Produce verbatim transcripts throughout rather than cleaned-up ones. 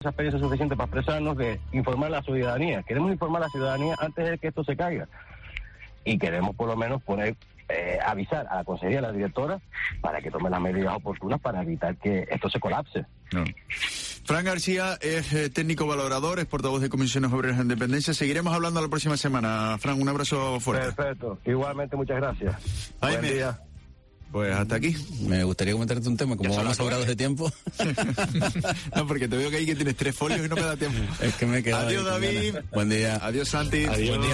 esa experiencia suficiente para expresarnos de informar a la ciudadanía. Queremos informar a la ciudadanía antes de que esto se caiga. Y queremos por lo menos poner, eh, avisar a la consejería, a la directora, para que tome las medidas oportunas para evitar que esto se colapse. No. Fran García es eh, técnico valorador, es portavoz de Comisiones Obreras de Independencia. Seguiremos hablando la próxima semana. Fran, un abrazo fuerte. Perfecto. Igualmente, muchas gracias. Jaime. Buen día. Pues hasta aquí. Me gustaría comentarte un tema, como vamos sobrados de tiempo. No, porque te veo que ahí que tienes tres folios y no me da tiempo. Es que me he quedado. Adiós, David. Buen día. Adiós, Santi. Adiós. Buen día.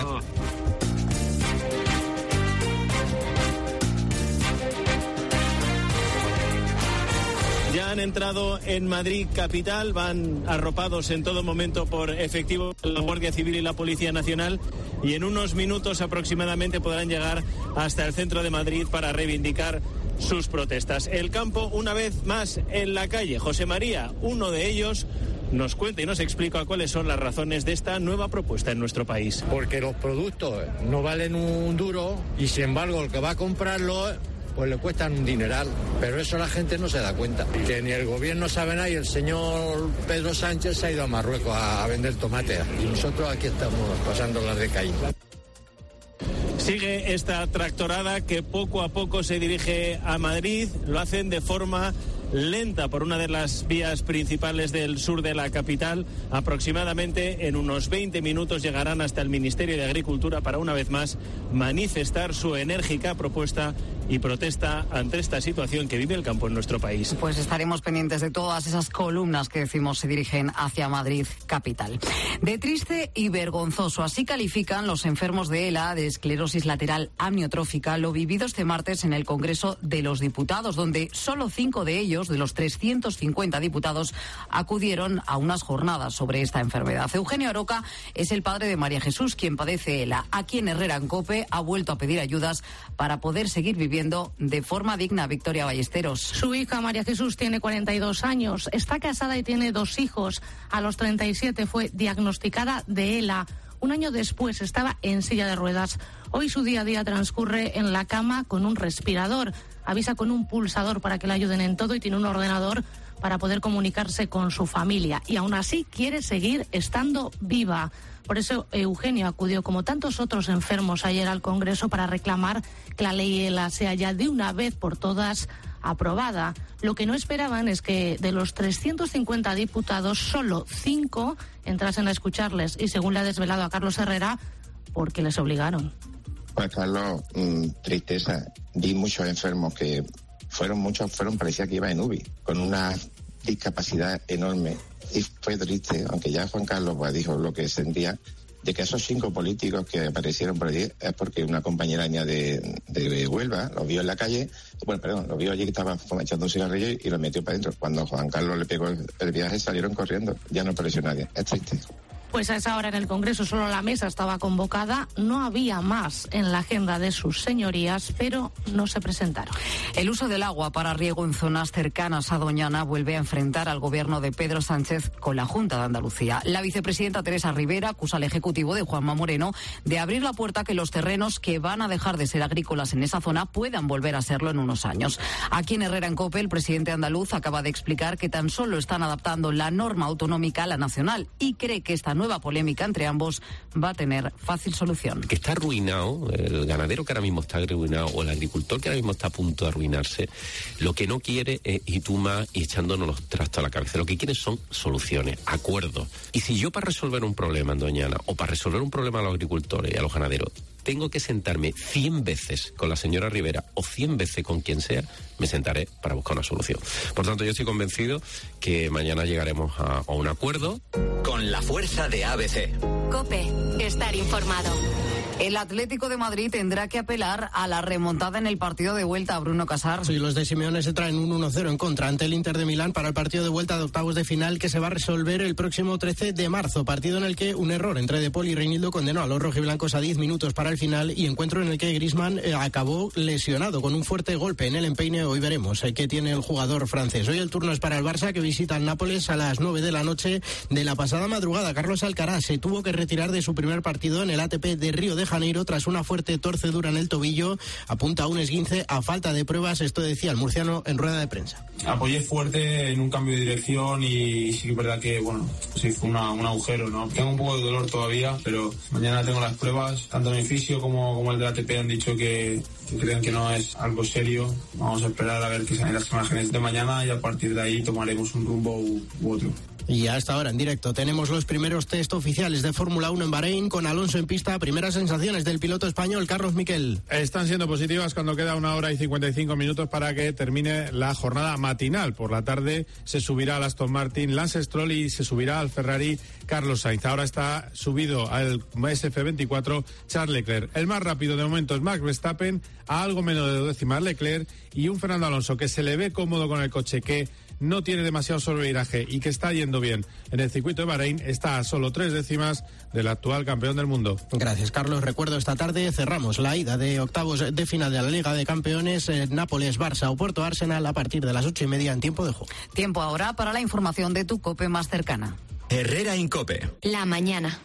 Ya han entrado en Madrid capital, van arropados en todo momento por efectivos de la Guardia Civil y la Policía Nacional, y en unos minutos aproximadamente podrán llegar hasta el centro de Madrid para reivindicar sus protestas. El campo, una vez más, en la calle. José María, uno de ellos, nos cuenta y nos explica cuáles son las razones de esta nueva propuesta en nuestro país. Porque los productos no valen un duro y, sin embargo, el que va a comprarlo pues le cuestan un dineral, pero eso la gente no se da cuenta. Que ni el gobierno sabe nada y el señor Pedro Sánchez se ha ido a Marruecos a, a vender tomates y nosotros aquí estamos pasando las de Caín. Sigue esta tractorada que poco a poco se dirige a Madrid, lo hacen de forma lenta por una de las vías principales del sur de la capital. Aproximadamente en unos veinte minutos llegarán hasta el Ministerio de Agricultura para una vez más manifestar su enérgica propuesta y protesta ante esta situación que vive el campo en nuestro país. Pues estaremos pendientes de todas esas columnas que decimos se dirigen hacia Madrid capital. De triste y vergonzoso, así califican los enfermos de ELA, de esclerosis lateral amniotrófica, lo vivido este martes en el Congreso de los Diputados, donde solo cinco de ellos, de los trescientos cincuenta diputados, acudieron a unas jornadas sobre esta enfermedad. Eugenio Aroca es el padre de María Jesús, quien padece ELA. Aquí en Herrera en COPE ha vuelto a pedir ayudas para poder seguir viviendo de forma digna. Victoria Ballesteros. Su hija María Jesús tiene cuarenta y dos años, está casada y tiene dos hijos. A los treinta y siete fue diagnosticada de ELA. Un año después estaba en silla de ruedas. Hoy su día a día transcurre en la cama con un respirador. Avisa con un pulsador para que le ayuden en todo y tiene un ordenador para poder comunicarse con su familia. Y aún así quiere seguir estando viva. Por eso Eugenio acudió, como tantos otros enfermos, ayer al Congreso para reclamar que la ley ELA sea ya de una vez por todas aprobada. Lo que no esperaban es que de los trescientos cincuenta diputados, solo cinco entrasen a escucharles. Y según le ha desvelado a Carlos Herrera, porque les obligaron. Pues Carlos, mmm, tristeza. Vi muchos enfermos que fueron muchos, fueron, parecía que iba en U B I, con una discapacidad enorme. Y fue triste, aunque ya Juan Carlos pues, dijo lo que sentía, de que esos cinco políticos que aparecieron por allí es porque una compañera mía de, de Huelva los vio en la calle, bueno, perdón, los vio allí que estaban echando un cigarrillo y los metió para adentro. Cuando Juan Carlos le pegó el, el viaje salieron corriendo, ya no apareció nadie. Es triste. Pues a esa hora en el Congreso solo la mesa estaba convocada, no había más en la agenda de sus señorías, pero no se presentaron. El uso del agua para riego en zonas cercanas a Doñana vuelve a enfrentar al gobierno de Pedro Sánchez con la Junta de Andalucía. La vicepresidenta Teresa Rivera acusa al Ejecutivo de Juanma Moreno de abrir la puerta a que los terrenos que van a dejar de ser agrícolas en esa zona puedan volver a serlo en unos años. Aquí en Herrera en COPE, el presidente andaluz acaba de explicar que tan solo están adaptando la norma autonómica a la nacional y cree que esta nueva polémica entre ambos va a tener fácil solución. Que está arruinado, el ganadero que ahora mismo está arruinado o el agricultor que ahora mismo está a punto de arruinarse, lo que no quiere es ir tú más y echándonos los trastos a la cabeza. Lo que quiere son soluciones, acuerdos. Y si yo para resolver un problema en Doñana o para resolver un problema a los agricultores y a los ganaderos tengo que sentarme cien veces con la señora Rivera o cien veces con quien sea, me sentaré para buscar una solución. Por tanto, yo estoy convencido que mañana llegaremos a, a un acuerdo. Con la fuerza de A B C. COPE, estar informado. El Atlético de Madrid tendrá que apelar a la remontada en el partido de vuelta a Bruno Casar. Sí, los de Simeone se traen un uno cero en contra ante el Inter de Milán para el partido de vuelta de octavos de final que se va a resolver el próximo trece de marzo. Partido en el que un error entre De Paul y Reinildo condenó a los rojiblancos a diez minutos para el final y encuentro en el que Griezmann eh, acabó lesionado con un fuerte golpe en el empeine. Hoy veremos eh, qué tiene el jugador francés. Hoy el turno es para el Barça, que visita al Nápoles a las nueve de la noche de la pasada madrugada. Carlos Alcaraz se tuvo que retirar de su primer partido en el A T P de Río de Janeiro tras una fuerte torcedura en el tobillo. Apunta a un esguince a falta de pruebas. Esto decía el murciano en rueda de prensa. Apoyé fuerte en un cambio de dirección y sí que es verdad que, bueno, se hizo una, un agujero, ¿no? Tengo un poco de dolor todavía, pero mañana tengo las pruebas. Tanto mi fisio como, como el de la A T P han dicho que, que creen que no es algo serio. Vamos a esperar a ver qué salen las imágenes de mañana y a partir de ahí tomaremos un rumbo u, u otro. Y hasta ahora en directo tenemos los primeros test oficiales de Fórmula uno en Bahrein con Alonso en pista. Primeras sensaciones del piloto español Carlos Miquel. Están siendo positivas cuando queda una hora y cincuenta y cinco minutos para que termine la jornada matinal. Por la tarde se subirá al Aston Martin Lance Stroll y se subirá al Ferrari Carlos Sainz. Ahora está subido al S F veinticuatro Charles Leclerc. El más rápido de momento es Max Verstappen, a algo menos de dos décimas Leclerc, y un Fernando Alonso que se le ve cómodo con el coche, que no tiene demasiado sobreviraje y que está yendo bien en el circuito de Bahrein, está a solo tres décimas del actual campeón del mundo. Gracias, Carlos. Recuerdo, esta tarde cerramos la ida de octavos de final de la Liga de Campeones, eh, Nápoles, Barça, Oporto, Arsenal, a partir de las ocho y media en tiempo de juego. Tiempo ahora para la información de tu COPE más cercana. Herrera Incope. La mañana.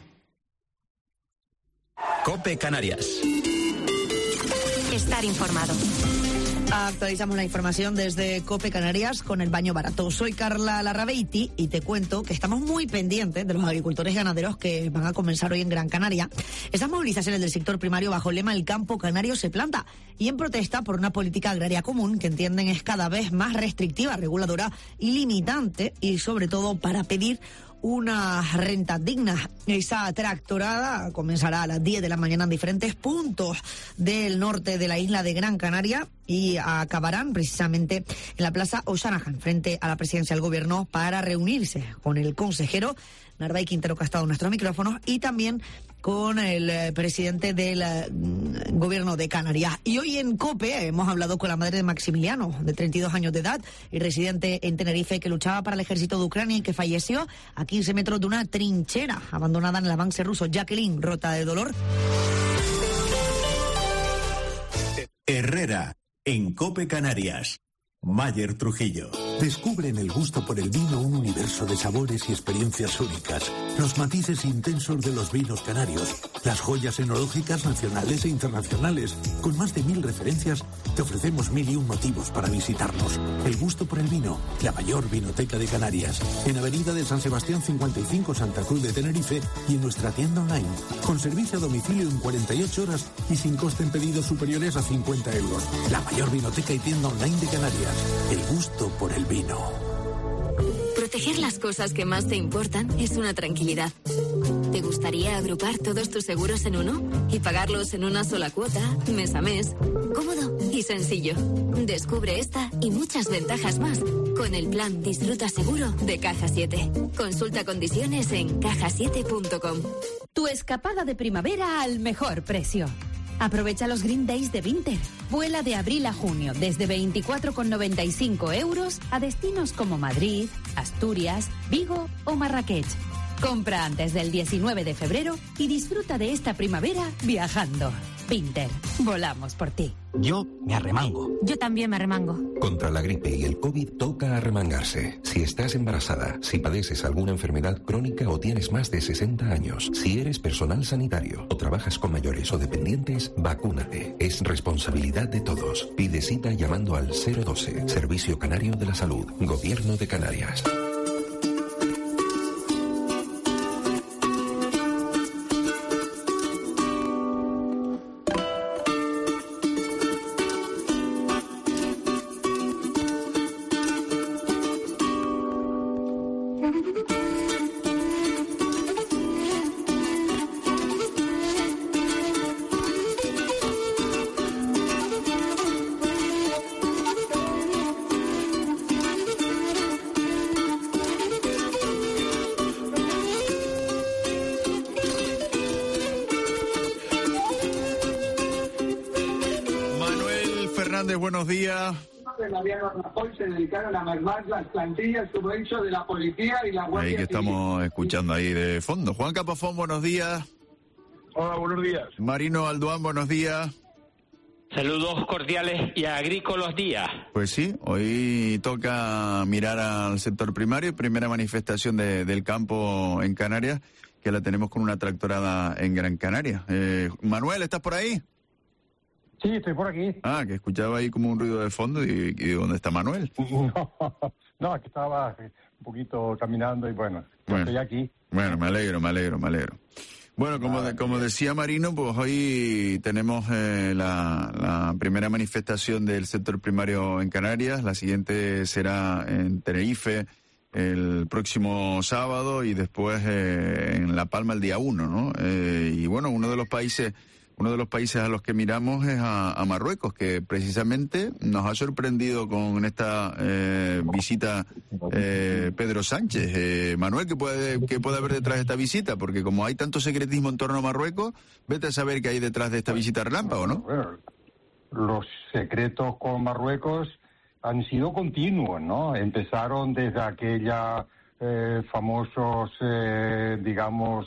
COPE Canarias. Estar informado. Actualizamos la información desde COPE Canarias con el baño barato. Soy Carla Larrabeiti y te cuento que estamos muy pendientes de los agricultores y ganaderos que van a comenzar hoy en Gran Canaria. Esas movilizaciones del sector primario bajo el lema "El campo canario se planta" y en protesta por una política agraria común que entienden es cada vez más restrictiva, reguladora y limitante, y sobre todo para pedir una renta digna. Esa tractorada comenzará a las diez de la mañana en diferentes puntos del norte de la isla de Gran Canaria y acabarán precisamente en la Plaza O'Shanahan, frente a la presidencia del gobierno, para reunirse con el consejero Narváez Quintero, que ha estado en nuestros micrófonos, y también con el eh, presidente del eh, gobierno de Canarias. Y hoy en COPE hemos hablado con la madre de Maximiliano, de treinta y dos años de edad y residente en Tenerife, que luchaba para el ejército de Ucrania y que falleció a quince metros de una trinchera abandonada en el avance ruso. Jacqueline, rota de dolor. Herrera, en COPE Canarias. Mayer Trujillo. Descubre en el gusto por el vino un universo de sabores y experiencias únicas. Los matices intensos de los vinos canarios. Las joyas enológicas nacionales e internacionales. Con más de mil referencias, te ofrecemos mil y un motivos para visitarnos. El gusto por el vino, la mayor vinoteca de Canarias. En Avenida de San Sebastián cincuenta y cinco, Santa Cruz de Tenerife, y en nuestra tienda online. Con servicio a domicilio en cuarenta y ocho horas y sin coste en pedidos superiores a cincuenta euros. La mayor vinoteca y tienda online de Canarias. El gusto por el vino. Proteger las cosas que más te importan es una tranquilidad. ¿Te gustaría agrupar todos tus seguros en uno y pagarlos en una sola cuota, mes a mes? Cómodo y sencillo. Descubre esta y muchas ventajas más con el plan Disfruta Seguro de Caja siete. Consulta condiciones en caja siete punto com. Tu escapada de primavera al mejor precio. Aprovecha los Green Days de Vinter. Vuela de abril a junio desde veinticuatro con noventa y cinco euros a destinos como Madrid, Asturias, Vigo o Marrakech. Compra antes del diecinueve de febrero y disfruta de esta primavera viajando. Vinter, volamos por ti. Yo me arremango. Yo también me arremango. Contra la gripe y el COVID toca arremangarse. Si estás embarazada, si padeces alguna enfermedad crónica o tienes más de sesenta años, si eres personal sanitario o trabajas con mayores o dependientes, vacúnate. Es responsabilidad de todos. Pide cita llamando al cero doce, Servicio Canario de la Salud, Gobierno de Canarias. Buenos días. Se dedicaron a mermar las plantillas, como he dicho, de la policía y la Guardia Ahí que Civil. estamos escuchando ahí de fondo. Juan Capafón, buenos días. Hola, buenos días. Marino Alduán, buenos días. Saludos cordiales y agrícolas días. Pues sí, hoy toca mirar al sector primario, primera manifestación de, del campo en Canarias. que la tenemos con una tractorada en Gran Canaria. Eh, Manuel, ¿estás por ahí? Sí, estoy por aquí. Ah, que escuchaba ahí como un ruido de fondo y, y ¿dónde está Manuel? No, no, aquí estaba un poquito caminando y bueno, bueno estoy aquí. Bueno, me alegro, me alegro, me alegro. Bueno, como, de, como decía Marino, pues hoy tenemos eh, la, la primera manifestación del sector primario en Canarias. La siguiente será en Tenerife el próximo sábado y después eh, en La Palma el día uno, ¿no? Eh, y bueno, uno de los países... Uno de los países a los que miramos es a, a Marruecos, que precisamente nos ha sorprendido con esta eh, visita eh, Pedro Sánchez. Eh, Manuel, ¿qué puede, ¿qué puede haber detrás de esta visita? Porque como hay tanto secretismo en torno a Marruecos, vete a saber qué hay detrás de esta visita relámpago, ¿no? Bueno, los secretos con Marruecos han sido continuos, ¿no? Empezaron desde aquella eh, famosos, eh, digamos...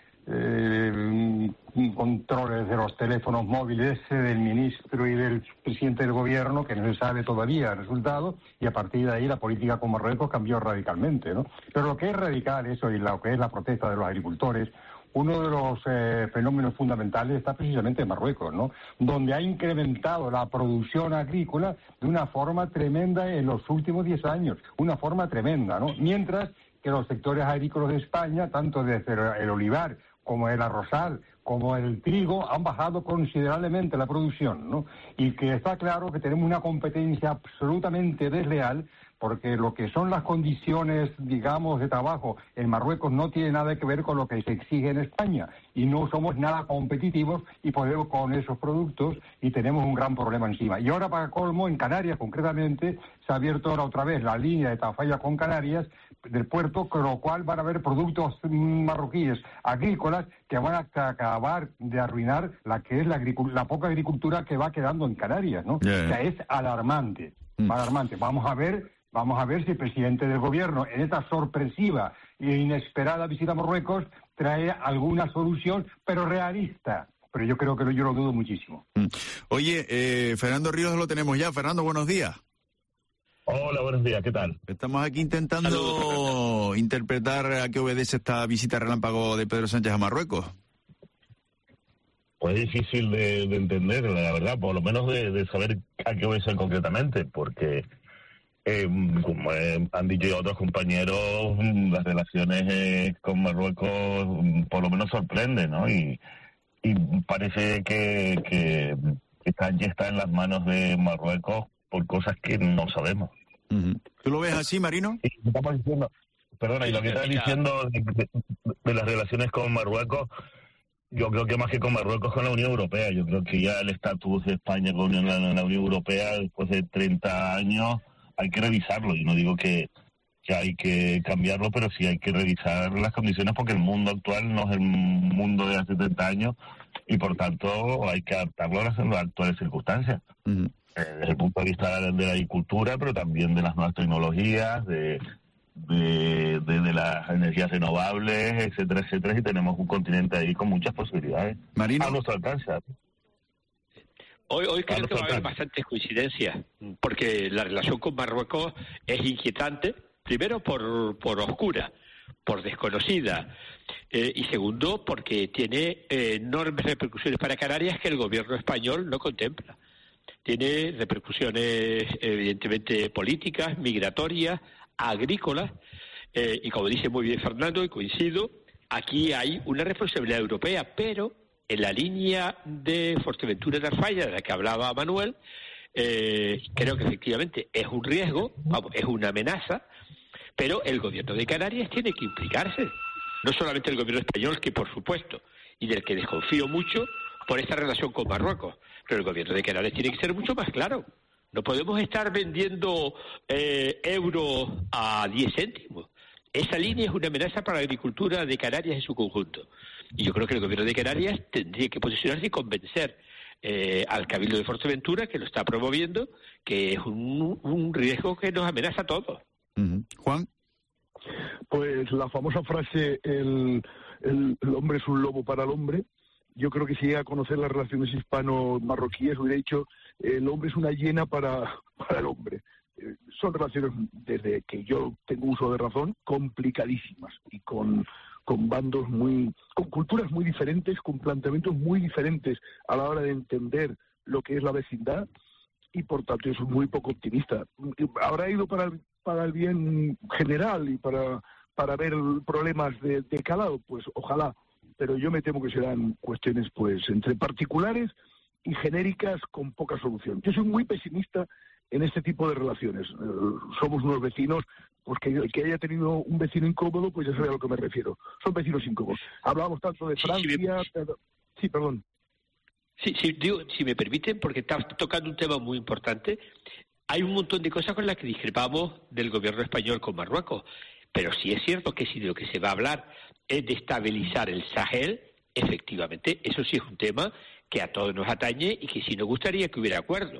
Eh, controles de los teléfonos móviles del ministro y del presidente del gobierno, que no se sabe todavía el resultado, y a partir de ahí la política con Marruecos cambió radicalmente, ¿no? Pero lo que es radical eso y lo que es la protesta de los agricultores, uno de los eh, fenómenos fundamentales está precisamente en Marruecos, ¿no? Donde ha incrementado la producción agrícola de una forma tremenda en los últimos diez años, una forma tremenda, ¿no? Mientras que los sectores agrícolas de España, tanto desde el olivar como el arrozal, como el trigo, han bajado considerablemente la producción, ¿no? Y que está claro que tenemos una competencia absolutamente desleal, porque lo que son las condiciones, digamos, de trabajo en Marruecos no tiene nada que ver con lo que se exige en España, y no somos nada competitivos y podemos con esos productos y tenemos un gran problema encima. Y ahora, para colmo, en Canarias concretamente, se ha abierto ahora otra vez la línea de Tafalla con Canarias del puerto, con lo cual van a haber productos marroquíes agrícolas que van a acabar de arruinar la que es la, la poca agricultura que va quedando en Canarias, ¿no? Yeah. O sea, es alarmante, mm. alarmante. Vamos a ver, vamos a ver si el presidente del gobierno, en esta sorpresiva e inesperada visita a Marruecos, trae alguna solución, pero realista. Pero yo creo que yo lo dudo muchísimo. Mm. Oye, eh, Fernando Ríos lo tenemos ya. Fernando, buenos días. Hola, buenos días, ¿qué tal? Estamos aquí intentando Saludos. interpretar a qué obedece esta visita relámpago de Pedro Sánchez a Marruecos. Pues es difícil de, de entender, la verdad, por lo menos de, de saber a qué obedece concretamente, porque, eh, como eh, han dicho otros compañeros, las relaciones eh, con Marruecos por lo menos sorprenden, ¿no? Y, y parece que, que, que Sánchez está en las manos de Marruecos por cosas que no sabemos. Uh-huh. ¿Tú lo ves así, Marino? Sí, estamos diciendo, perdona, y lo que estás diciendo de, de, de las relaciones con Marruecos, yo creo que más que con Marruecos, con la Unión Europea. Yo creo que ya el estatus de España con la, la Unión Europea, después de treinta años, hay que revisarlo. Y no digo que, que hay que cambiarlo, pero sí hay que revisar las condiciones, porque el mundo actual no es el mundo de hace treinta años, y por tanto hay que adaptarlo a las, a las actuales circunstancias. Uh-huh. Desde el punto de vista de la agricultura, pero también de las nuevas tecnologías, de, de, de, de las energías renovables, etcétera, etcétera, y tenemos un continente ahí con muchas posibilidades. Marino. A nuestro alcance. Hoy, hoy creo que va a haber bastantes coincidencias, porque la relación con Marruecos es inquietante, primero por, por oscura, por desconocida, eh, y segundo porque tiene eh, enormes repercusiones para Canarias que el gobierno español no contempla. Tiene repercusiones evidentemente políticas, migratorias, agrícolas, eh, y como dice muy bien Fernando, y coincido, aquí hay una responsabilidad europea, pero en la línea de Fuerteventura de Tafalla, de la que hablaba Manuel, eh, creo que efectivamente es un riesgo, vamos, es una amenaza, pero el gobierno de Canarias tiene que implicarse, no solamente el gobierno español, que por supuesto, y del que desconfío mucho por esta relación con Marruecos, pero el gobierno de Canarias tiene que ser mucho más claro. No podemos estar vendiendo eh, euros a diez céntimos. Esa línea es una amenaza para la agricultura de Canarias en su conjunto. Y yo creo que el gobierno de Canarias tendría que posicionarse y convencer eh, al Cabildo de Fuerteventura, que lo está promoviendo, que es un, un riesgo que nos amenaza a todos. Uh-huh. Juan. Pues la famosa frase, el, el, el hombre es un lobo para el hombre. Yo creo que si llega a conocer las relaciones hispano-marroquíes, hubiera dicho, el hombre es una hiena para, para el hombre. Eh, son relaciones, desde que yo tengo uso de razón, complicadísimas y con, con bandos muy, con culturas muy diferentes, con planteamientos muy diferentes a la hora de entender lo que es la vecindad, y por tanto yo soy muy poco optimista. Habrá ido para el, para el bien general y para, para ver problemas de, de calado, pues ojalá, pero yo me temo que serán cuestiones pues entre particulares y genéricas con poca solución. Yo soy muy pesimista en este tipo de relaciones. Uh, somos unos vecinos, pues que, que haya tenido un vecino incómodo, pues ya sabe a lo que me refiero. Son vecinos incómodos. Hablábamos tanto de Francia... Sí, sí, me... pero... sí perdón. Sí, sí, digo, si me permiten, porque está tocando un tema muy importante. Hay un montón de cosas con las que discrepamos del gobierno español con Marruecos, pero sí es cierto que si de lo que se va a hablar es de estabilizar el Sahel, efectivamente, eso sí es un tema que a todos nos atañe y que sí nos gustaría que hubiera acuerdo.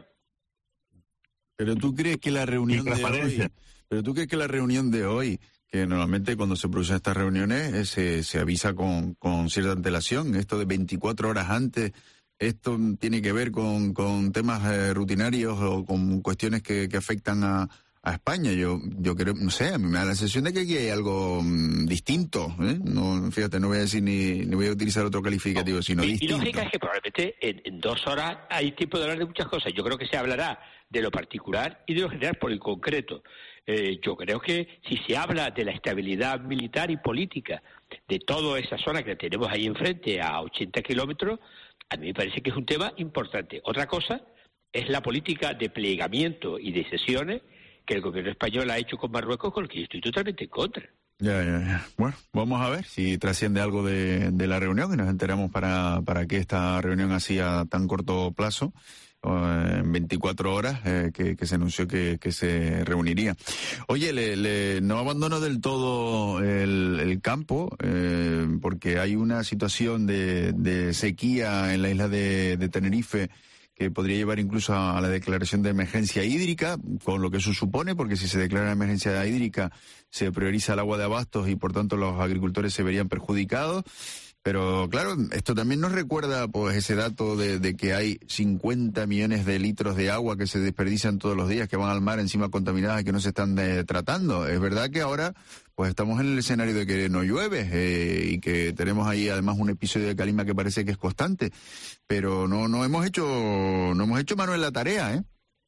Pero tú crees que la reunión de hoy, pero tú crees que la reunión de hoy, que normalmente cuando se producen estas reuniones eh, se, se avisa con, con cierta antelación, esto de veinticuatro horas antes, esto tiene que ver con, con temas eh, rutinarios o con cuestiones que, que afectan a, a España. Yo yo creo, no sé, a mí me da la sensación de que aquí hay algo mmm, distinto, ¿eh? No, fíjate, no voy a decir ni, ni voy a utilizar otro calificativo, sino y, distinto. Y lógica es que probablemente en, en dos horas hay tiempo de hablar de muchas cosas. Yo creo que se hablará de lo particular y de lo general por el concreto. Eh, yo creo que si se habla de la estabilidad militar y política de toda esa zona que tenemos ahí enfrente a ochenta kilómetros, a mí me parece que es un tema importante. Otra cosa es la política de plegamiento y de cesiones que el gobierno español ha hecho con Marruecos, con el que yo estoy totalmente en contra. Ya, ya, ya. Bueno, vamos a ver si trasciende algo de, de la reunión y nos enteramos para, para qué esta reunión hacía a tan corto plazo, en veinticuatro horas, eh, que, que se anunció que, que se reuniría. Oye, le, le, no abandono del todo el, el campo, eh, porque hay una situación de, de sequía en la isla de, de Tenerife que podría llevar incluso a la declaración de emergencia hídrica, con lo que eso supone, porque si se declara emergencia hídrica se prioriza el agua de abastos y por tanto los agricultores se verían perjudicados. Pero claro, esto también nos recuerda pues ese dato de, de que hay cincuenta millones de litros de agua que se desperdician todos los días, que van al mar encima contaminadas y que no se están eh, tratando. Es verdad que ahora pues estamos en el escenario de que no llueve eh, y que tenemos ahí además un episodio de calima que parece que es constante, pero no no hemos hecho no hemos hecho mano en la tarea, ¿eh?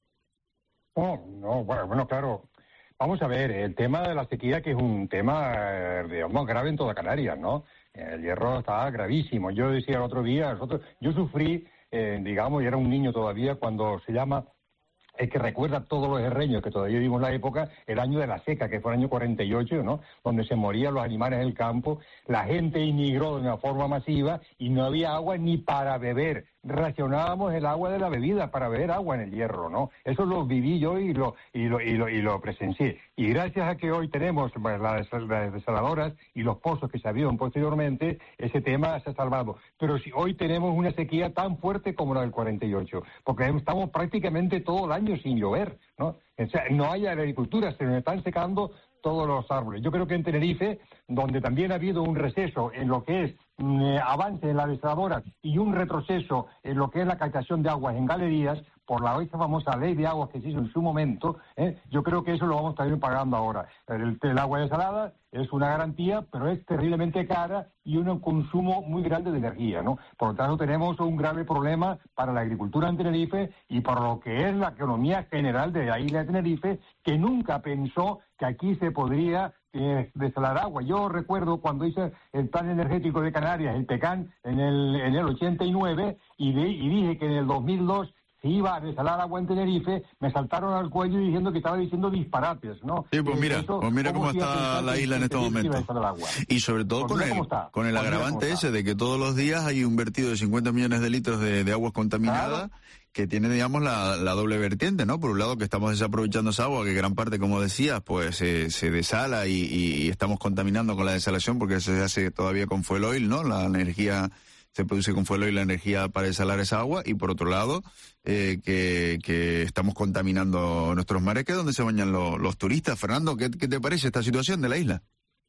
No, no, bueno, bueno, claro. Vamos a ver, el tema de la sequía, que es un tema, eh, digamos, grave en toda Canarias, ¿no? El Hierro está gravísimo. Yo decía el otro día, nosotros, yo sufrí, eh, digamos, y era un niño todavía, cuando se llama, es que recuerda todos los herreños, que todavía vivimos la época, el año de la seca, que fue el año cuarenta y ocho, ¿no? Donde se morían los animales en el campo, la gente inmigró de una forma masiva y no había agua ni para beber. Racionábamos el agua de la bebida para beber agua en el Hierro, ¿no? Eso lo viví yo y lo y lo y lo, y lo presencié. Y gracias a que hoy tenemos pues, las, las desaladoras y los pozos que se abrieron posteriormente, ese tema se ha salvado. Pero si hoy tenemos una sequía tan fuerte como la del cuarenta y ocho, porque estamos prácticamente todo el año sin llover, ¿no? O sea, no hay agricultura, se nos están secando todos los árboles. Yo creo que en Tenerife, donde también ha habido un receso en lo que es eh, avance en las desaladoras y un retroceso en lo que es la captación de aguas en galerías, por la esa famosa ley de aguas que se hizo en su momento, ¿eh? Yo creo que eso lo vamos a estar pagando ahora. El, el agua desalada es una garantía, pero es terriblemente cara y un consumo muy grande de energía, ¿no? Por lo tanto, tenemos un grave problema para la agricultura en Tenerife y para lo que es la economía general de la isla de Tenerife, que nunca pensó que aquí se podría eh, desalar agua. Yo recuerdo cuando hice el plan energético de Canarias, el PECAN, en el, en el ochenta y nueve, y, de, y dije que en el dos mil dos se iba a desalar agua en Tenerife, me saltaron al cuello diciendo que estaba diciendo disparates, ¿no? Sí, pues mira, eso, pues mira cómo está la isla en estos momentos. Y sobre todo con el, con el agravante ese de que todos los días hay un vertido de cincuenta millones de litros de, de aguas contaminadas, claro, que tiene, digamos, la, la doble vertiente, ¿no? Por un lado que estamos desaprovechando esa agua, que gran parte, como decías, pues eh, se desala y, y, y estamos contaminando con la desalación porque se hace todavía con fuel oil, ¿no? La energía se produce con fuel oil, la energía para desalar esa agua, y por otro lado, eh, que, que estamos contaminando nuestros mares, que es donde se bañan los, los turistas. Fernando, ¿qué, ¿qué te parece esta situación de la isla?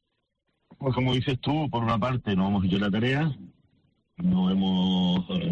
Pues como dices tú, por una parte no hemos hecho la tarea, no hemos, eh,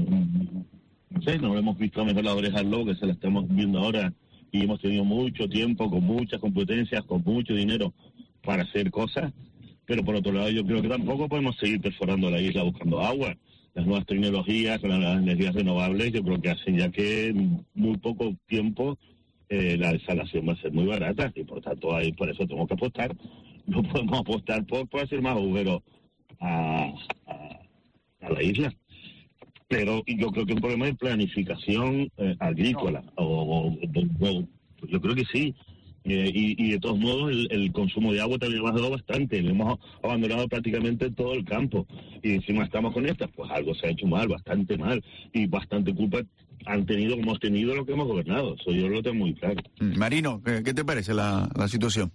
no sé, no hemos visto mejor la oreja al lobo, que se la estamos viendo ahora, y hemos tenido mucho tiempo, con muchas competencias, con mucho dinero para hacer cosas, pero por otro lado yo creo que tampoco podemos seguir perforando la isla buscando agua. Las nuevas tecnologías, las energías renovables, yo creo que hacen ya que en muy poco tiempo eh, la desalación va a ser muy barata y por tanto ahí por eso tenemos que apostar. No podemos apostar por, por hacer más agujeros a, a, a la isla. Pero yo creo que es un problema de planificación eh, agrícola. O, o, o, yo creo que sí. Eh, y, y de todos modos el, el consumo de agua también ha bajado bastante. Lo hemos abandonado prácticamente todo el campo. Y encima estamos con estas, pues algo se ha hecho mal, bastante mal. Y bastante culpa han tenido, como hemos tenido, lo que hemos gobernado. Eso yo lo tengo muy claro. Marino, ¿qué, qué te parece la, la situación?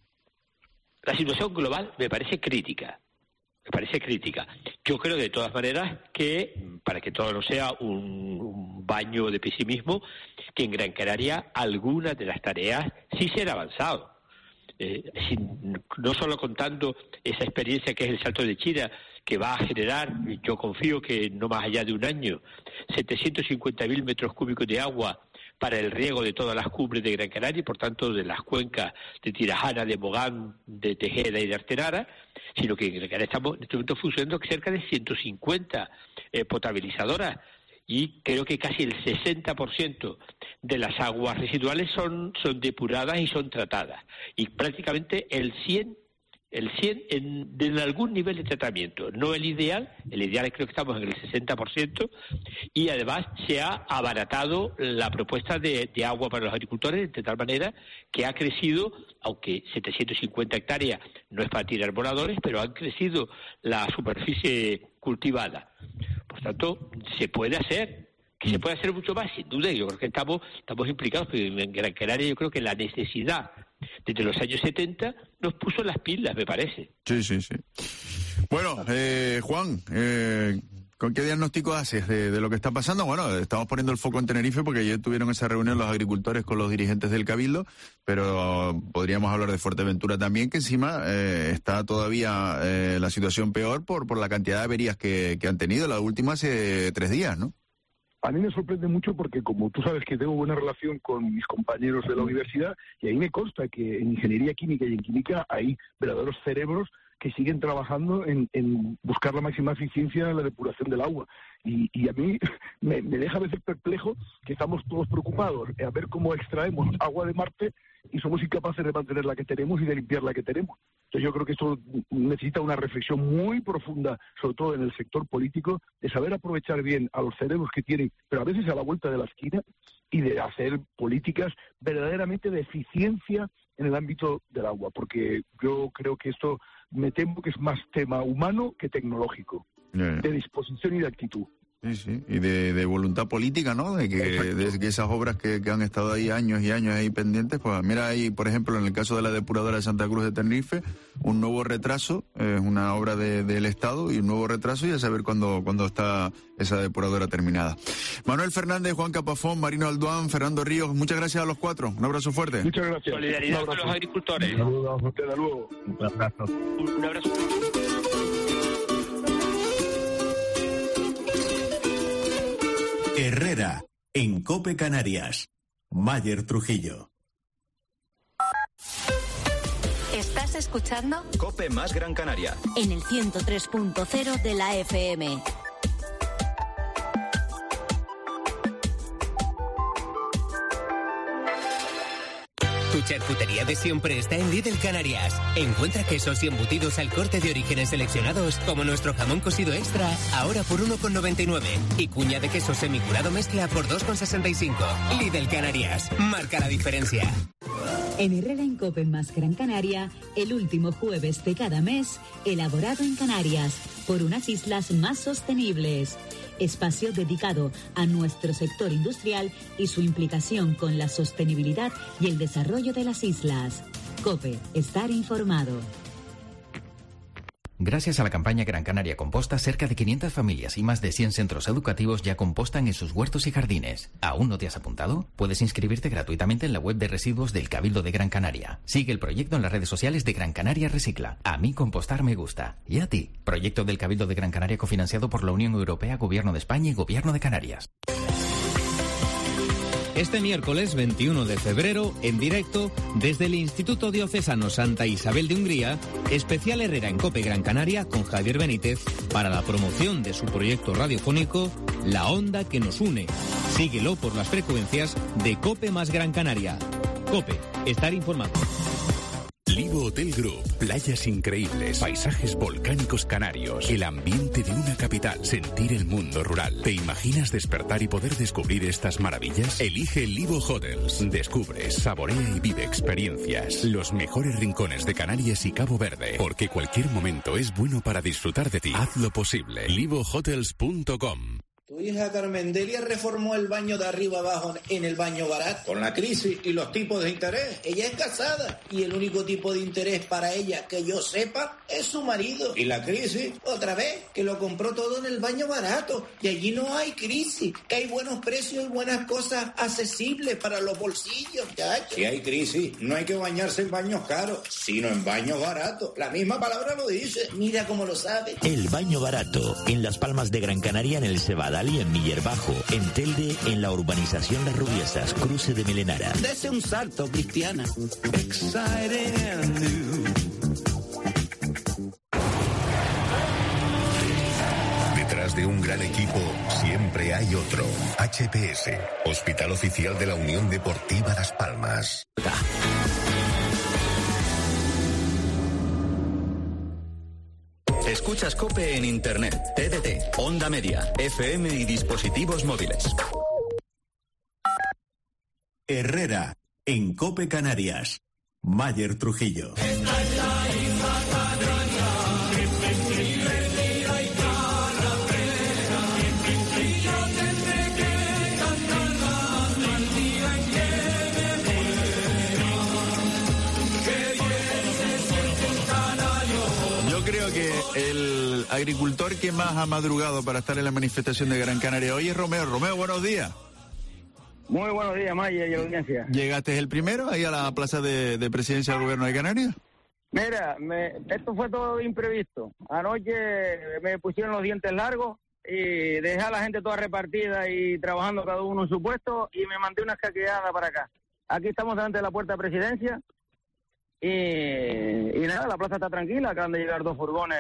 La situación global me parece crítica. Me parece crítica. Yo creo de todas maneras que, para que todo no sea un, un baño de pesimismo, que en Gran Canaria algunas de las tareas sí se han avanzado. Eh, sin, no solo contando esa experiencia que es el Salto de Chira, que va a generar, yo confío que no más allá de un año, setecientos cincuenta mil metros cúbicos de agua para el riego de todas las cumbres de Gran Canaria y por tanto de las cuencas de Tirajana, de Mogán, de Tejeda y de Artenara, sino que en Gran Canaria estamos en este momento funcionando cerca de ciento cincuenta eh, potabilizadoras y creo que casi el sesenta por ciento de las aguas residuales son, son depuradas y son tratadas y prácticamente el cien el cien en, en algún nivel de tratamiento, no el ideal, el ideal creo que estamos en el sesenta por ciento y además se ha abaratado la propuesta de, de agua para los agricultores de tal manera que ha crecido, aunque setecientos cincuenta hectáreas no es para tirar voladores, pero han crecido la superficie cultivada. Por tanto, se puede hacer. Que se puede hacer mucho más, sin duda, y yo creo que estamos estamos implicados, porque en Gran Canaria yo creo que la necesidad desde los años setenta nos puso las pilas, me parece. Sí, sí, sí. Bueno, eh, Juan, eh, ¿con qué diagnóstico haces de, de lo que está pasando? Bueno, estamos poniendo el foco en Tenerife porque ayer tuvieron esa reunión los agricultores con los dirigentes del Cabildo, pero podríamos hablar de Fuerteventura también, que encima eh, está todavía eh, la situación peor por, por la cantidad de averías que, que han tenido, la última hace tres días, ¿no? A mí me sorprende mucho porque, como tú sabes que tengo buena relación con mis compañeros de la universidad, y ahí me consta que en ingeniería química y en química hay verdaderos cerebros que siguen trabajando en, en buscar la máxima eficiencia en la depuración del agua. Y, y a mí me, me deja a veces perplejo que estamos todos preocupados a ver cómo extraemos agua de Marte y somos incapaces de mantener la que tenemos y de limpiar la que tenemos. Entonces yo creo que esto necesita una reflexión muy profunda, sobre todo en el sector político, de saber aprovechar bien a los cerebros que tienen, pero a veces a la vuelta de la esquina, y de hacer políticas verdaderamente de eficiencia en el ámbito del agua, porque yo creo que esto me temo que es más tema humano que tecnológico, yeah. de disposición y de actitud. Sí, sí, y de, de voluntad política, ¿no? De que, de que esas obras que, que han estado ahí años y años ahí pendientes, pues mira ahí, por ejemplo, en el caso de la depuradora de Santa Cruz de Tenerife, un nuevo retraso, es eh, una obra de, del Estado y un nuevo retraso y a saber cuándo, cuándo está esa depuradora terminada. Manuel Fernández, Juan Capafón, Marino Alduán, Fernando Ríos, muchas gracias a los cuatro, un abrazo fuerte. Muchas gracias. Solidaridad con los agricultores. Saludos, hasta luego. Un abrazo. Un abrazo. Herrera, en COPE Canarias. Mayer Trujillo. ¿Estás escuchando? COPE más Gran Canaria. En el ciento tres punto cero de la F M. Tu charcutería de siempre está en Lidl Canarias. Encuentra quesos y embutidos al corte de orígenes seleccionados, como nuestro jamón cocido extra, ahora por uno con noventa y nueve. Y cuña de queso semicurado mezcla por dos con sesenta y cinco. Lidl Canarias. Marca la diferencia. En Herrera en COPE más Gran Canaria, el último jueves de cada mes, elaborado en Canarias, por unas islas más sostenibles. Espacio dedicado a nuestro sector industrial y su implicación con la sostenibilidad y el desarrollo de las islas. COPE, estar informado. Gracias a la campaña Gran Canaria Composta, cerca de quinientas familias y más de cien centros educativos ya compostan en sus huertos y jardines. ¿Aún no te has apuntado? Puedes inscribirte gratuitamente en la web de residuos del Cabildo de Gran Canaria. Sigue el proyecto en las redes sociales de Gran Canaria Recicla. A mí compostar me gusta. ¿Y a ti? Proyecto del Cabildo de Gran Canaria cofinanciado por la Unión Europea, Gobierno de España y Gobierno de Canarias. este miércoles veintiuno de febrero, en directo, desde el Instituto Diocesano Santa Isabel de Hungría, especial Herrera en COPE Gran Canaria con Javier Benítez para la promoción de su proyecto radiofónico La Onda que nos une. Síguelo por las frecuencias de COPE más Gran Canaria. COPE, estar informado. Livo Hotel Group, playas increíbles, paisajes volcánicos canarios, el ambiente de una capital, sentir el mundo rural. ¿Te imaginas despertar y poder descubrir estas maravillas? Elige Livo Hotels. Descubre, saborea y vive experiencias. Los mejores rincones de Canarias y Cabo Verde, porque cualquier momento es bueno para disfrutar de ti. Haz lo posible. livo hotels punto com. Tu hija Carmen Delia reformó el baño de arriba abajo en el baño barato. Con la crisis y los tipos de interés, ella es casada y el único tipo de interés para ella que yo sepa es su marido. Y la crisis, otra vez, que lo compró todo en el baño barato. Y allí no hay crisis, que hay buenos precios y buenas cosas accesibles para los bolsillos, chacho. Si hay crisis, no hay que bañarse en baños caros, sino en baños baratos. La misma palabra lo dice. Mira cómo lo sabe. El baño barato, en Las Palmas de Gran Canaria, en el Cebadal y en Miller Bajo, en Telde, en la urbanización Las Rubiesas, cruce de Melenara. Dese un salto, Cristiana. Detrás de un gran equipo siempre hay otro. H P S, Hospital Oficial de la Unión Deportiva Las Palmas. Escuchas COPE en Internet, T D T, Onda Media, F M y dispositivos móviles. Herrera, en COPE Canarias. Mayer Trujillo. El agricultor que más ha madrugado para estar en la manifestación de Gran Canaria hoy es Romeo. Romeo, buenos días. Muy buenos días, Maya y audiencia. ¿Llegaste el primero ahí a la plaza de, de presidencia del gobierno de Canarias? Mira, me, esto fue todo imprevisto. Anoche me pusieron los dientes largos y dejé a la gente toda repartida y trabajando cada uno en su puesto y me mandé una escaqueada para acá. Aquí estamos delante de la puerta de presidencia. Y, y nada, la plaza está tranquila, acaban de llegar dos furgones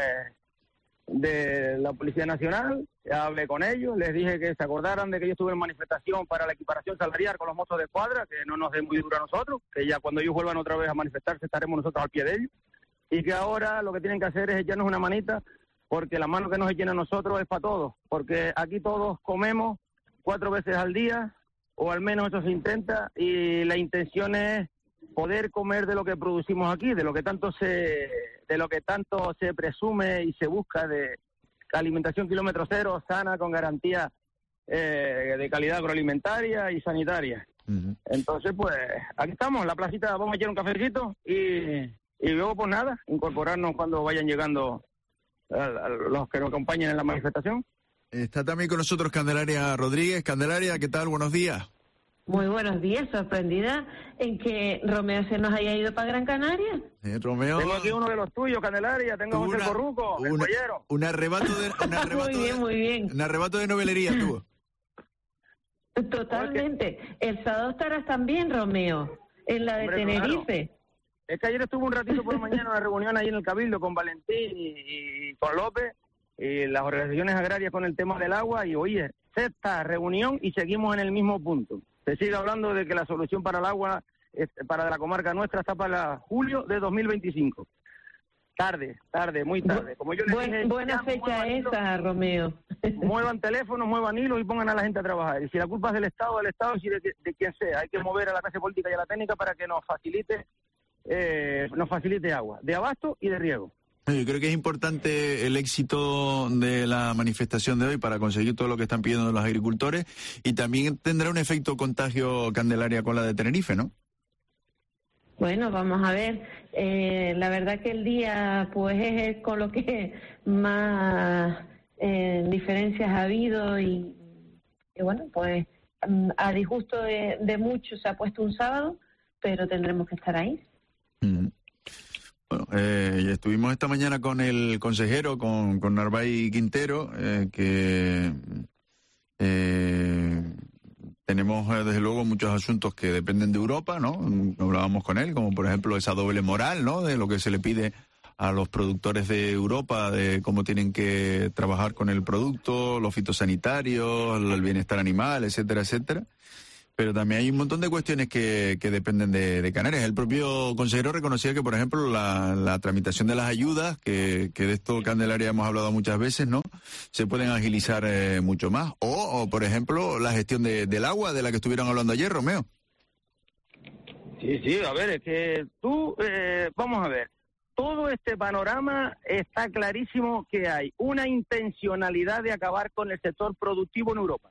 de la Policía Nacional, ya hablé con ellos, les dije que se acordaran de que yo estuve en manifestación para la equiparación salarial con los mozos de escuadra, que no nos dé muy duro a nosotros, que ya cuando ellos vuelvan otra vez a manifestarse estaremos nosotros al pie de ellos, y que ahora lo que tienen que hacer es echarnos una manita, porque la mano que nos echen a nosotros es para todos, porque aquí todos comemos cuatro veces al día, o al menos eso se intenta, y la intención es poder comer de lo que producimos aquí, de lo que tanto se de lo que tanto se presume y se busca de alimentación kilómetro cero, sana, con garantía eh, de calidad agroalimentaria y sanitaria. Uh-huh. Entonces, pues, aquí estamos, en la placita, vamos a echar un cafecito y, y luego, pues nada, incorporarnos cuando vayan llegando a, a los que nos acompañen en la manifestación. Está también con nosotros Candelaria Rodríguez. Candelaria, ¿qué tal? Buenos días. Muy buenos días, sorprendida en que Romeo se nos haya ido para Gran Canaria. Eh, Romeo. Tengo aquí uno de los tuyos, Candelaria, tengo a José una, Corruco, una, el pollero. Un arrebato de un arrebato muy bien, de, muy bien. Un arrebato de novelería tuvo. Totalmente. El sábado estarás también, Romeo, en la de Hombre, Tenerife. Claro. Es que ayer estuve un ratito por la mañana en una reunión ahí en el Cabildo con Valentín y, y con López y las organizaciones agrarias con el tema del agua y oye, sexta reunión y seguimos en el mismo punto. Se sigue hablando de que la solución para el agua, para la comarca nuestra, está para julio de dos mil veinticinco. Tarde, tarde, muy tarde. Como yo les Buen, dije, buena fecha esa, hilos, Romeo. Muevan teléfonos, muevan hilos y pongan a la gente a trabajar. Y si la culpa es del Estado, del Estado y de, de quien sea. Hay que mover a la clase política y a la técnica para que nos facilite, eh, nos facilite agua, de abasto y de riego. Yo creo que es importante el éxito de la manifestación de hoy para conseguir todo lo que están pidiendo los agricultores y también tendrá un efecto contagio, Candelaria, con la de Tenerife, ¿no? Bueno, vamos a ver. Eh, la verdad que el día pues es con lo que más eh, diferencias ha habido y, y bueno, pues a disgusto de, de muchos se ha puesto un sábado, pero tendremos que estar ahí. Mm. Bueno, eh, estuvimos esta mañana con el consejero, con, con Narváez Quintero, eh, que eh, tenemos eh, desde luego muchos asuntos que dependen de Europa, ¿no? Hablábamos con él, como por ejemplo esa doble moral, ¿no? De lo que se le pide a los productores de Europa, de cómo tienen que trabajar con el producto, los fitosanitarios, el bienestar animal, etcétera, etcétera. Pero también hay un montón de cuestiones que, que dependen de, de Canarias. El propio consejero reconocía que, por ejemplo, la, la tramitación de las ayudas, que, que de esto, Candelaria, hemos hablado muchas veces, ¿no? Se pueden agilizar eh, mucho más. O, o, por ejemplo, la gestión de, del agua, de la que estuvieron hablando ayer, Romeo. Sí, sí, a ver, es que tú, eh, vamos a ver, todo este panorama está clarísimo que hay una intencionalidad de acabar con el sector productivo en Europa.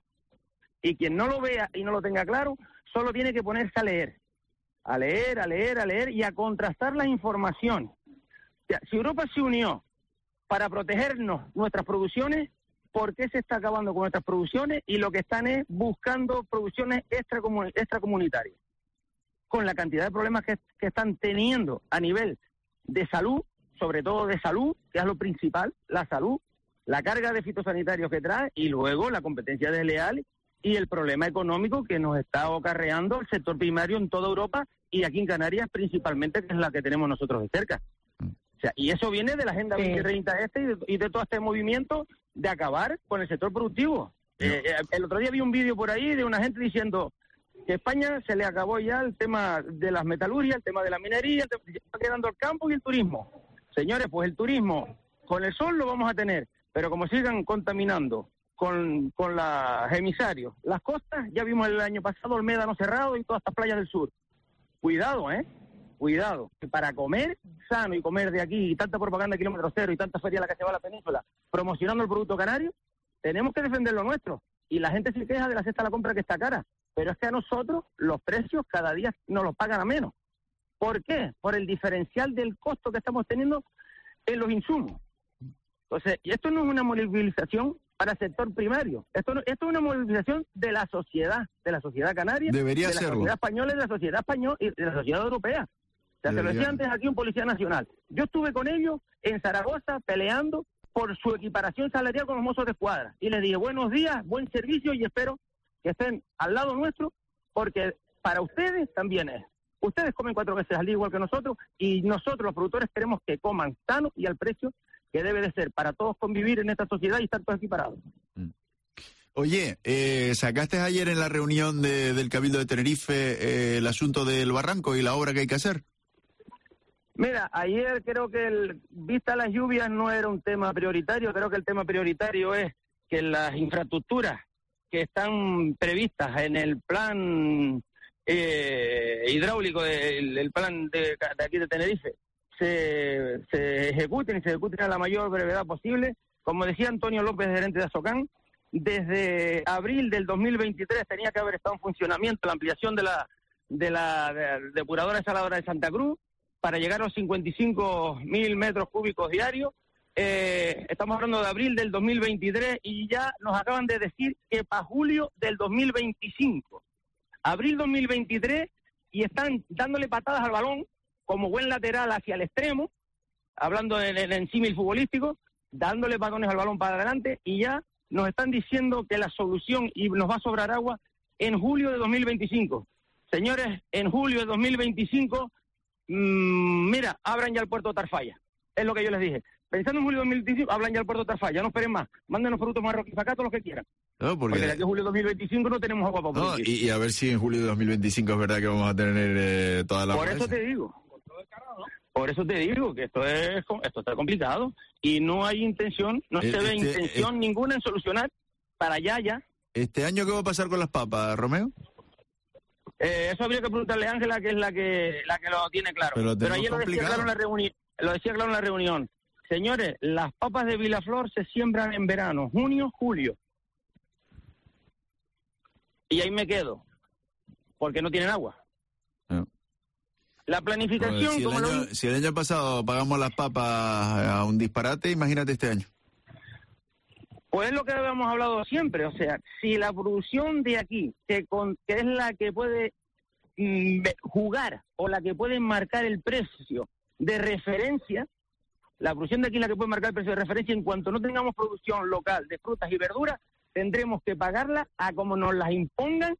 Y quien no lo vea y no lo tenga claro, solo tiene que ponerse a leer, a leer, a leer, a leer y a contrastar la información. O sea, si Europa se unió para protegernos nuestras producciones, ¿por qué se está acabando con nuestras producciones? Y lo que están es buscando producciones extracomun- extracomunitarias. Con la cantidad de problemas que, que están teniendo a nivel de salud, sobre todo de salud, que es lo principal, la salud, la carga de fitosanitarios que trae y luego la competencia desleal y el problema económico que nos está acarreando el sector primario en toda Europa y aquí en Canarias principalmente, que es la que tenemos nosotros de cerca. O sea, y eso viene de la Agenda sí. veinte treinta este y de, y de todo este movimiento de acabar con el sector productivo. Sí. Eh, el otro día vi un vídeo por ahí de una gente diciendo que a España se le acabó ya el tema de las metalurgias, el tema de la minería, está quedando el campo y el turismo. Señores, pues el turismo con el sol lo vamos a tener, pero como sigan contaminando con, con los emisarios, las costas, ya vimos el año pasado el Médano cerrado y todas estas playas del sur. Cuidado, ¿eh? Cuidado, que para comer sano y comer de aquí, y tanta propaganda de kilómetro cero y tanta feria a la que se va a la península, promocionando el producto canario, tenemos que defender lo nuestro. Y la gente se queja de la cesta de la compra que está cara, pero es que a nosotros los precios cada día nos los pagan a menos. ¿Por qué? Por el diferencial del costo que estamos teniendo en los insumos. Entonces, y esto no es una movilización para el sector primario, esto, no, esto es una movilización de la sociedad, de la sociedad canaria, Debería de la serlo. sociedad española, de la sociedad española y de la sociedad europea. O sea, te lo decía antes aquí un policía nacional. Yo estuve con ellos en Zaragoza peleando por su equiparación salarial con los mozos de escuadra. Y les dije, buenos días, buen servicio y espero que estén al lado nuestro, porque para ustedes también es. Ustedes comen cuatro veces al día igual que nosotros y nosotros los productores queremos que coman sano y al precio que debe de ser para todos convivir en esta sociedad y estar todos equiparados. Oye, eh, sacaste ayer en la reunión de, del Cabildo de Tenerife eh, el asunto del barranco y la obra que hay que hacer. Mira, ayer creo que, el, vista las lluvias, no era un tema prioritario. Creo que el tema prioritario es que las infraestructuras que están previstas en el plan eh, hidráulico, del el plan de, de aquí de Tenerife, se, se ejecuten y se ejecuten a la mayor brevedad posible. Como decía Antonio López, gerente de Azocán, desde abril del dos mil veintitrés tenía que haber estado en funcionamiento la ampliación de la, de la de, depuradora desaladora de Santa Cruz para llegar a los cincuenta y cinco mil metros cúbicos diarios. Eh, estamos hablando de abril del dos mil veintitrés y ya nos acaban de decir que para julio del dos mil veinticinco. Abril dos mil veintitrés y están dándole patadas al balón como buen lateral hacia el extremo, hablando en, en, en símil futbolístico, dándole balones al balón para adelante y ya nos están diciendo que la solución y nos va a sobrar agua en julio de dos mil veinticinco. Señores, en julio de dos mil veinticinco, mmm, mira, abran ya el puerto de Tarfaya. Es lo que yo les dije. Pensando en julio de dos mil veinticinco, hablan ya el puerto de Tarfaya. No esperen más. Mándenos productos marroquíes para acá, todos los que quieran. No, porque... porque de aquí a julio de dos mil veinticinco no tenemos agua para producir. No, y, y a ver si en julio de dos mil veinticinco es verdad que vamos a tener eh, toda la... Por eso te digo. Por eso te digo que esto es esto está complicado y no hay intención, no eh, se ve este, intención eh, ninguna en solucionar para allá ya. ¿Este año qué va a pasar con las papas, Romeo? Eh, eso habría que preguntarle a Ángela, que es la que la que lo tiene claro. Pero, Pero ayer lo decía claro en la reunión, lo decía claro en la reunión. Señores, las papas de Vilaflor se siembran en verano, junio, julio. Y ahí me quedo, porque no tienen agua. No. La planificación... Pues si, como el año, lo... si el año pasado pagamos las papas a un disparate, imagínate este año. Pues es lo que habíamos hablado siempre, o sea, si la producción de aquí, que, con, que es la que puede mm, jugar o la que puede marcar el precio de referencia, la producción de aquí es la que puede marcar el precio de referencia, en cuanto no tengamos producción local de frutas y verduras, tendremos que pagarla a como nos las impongan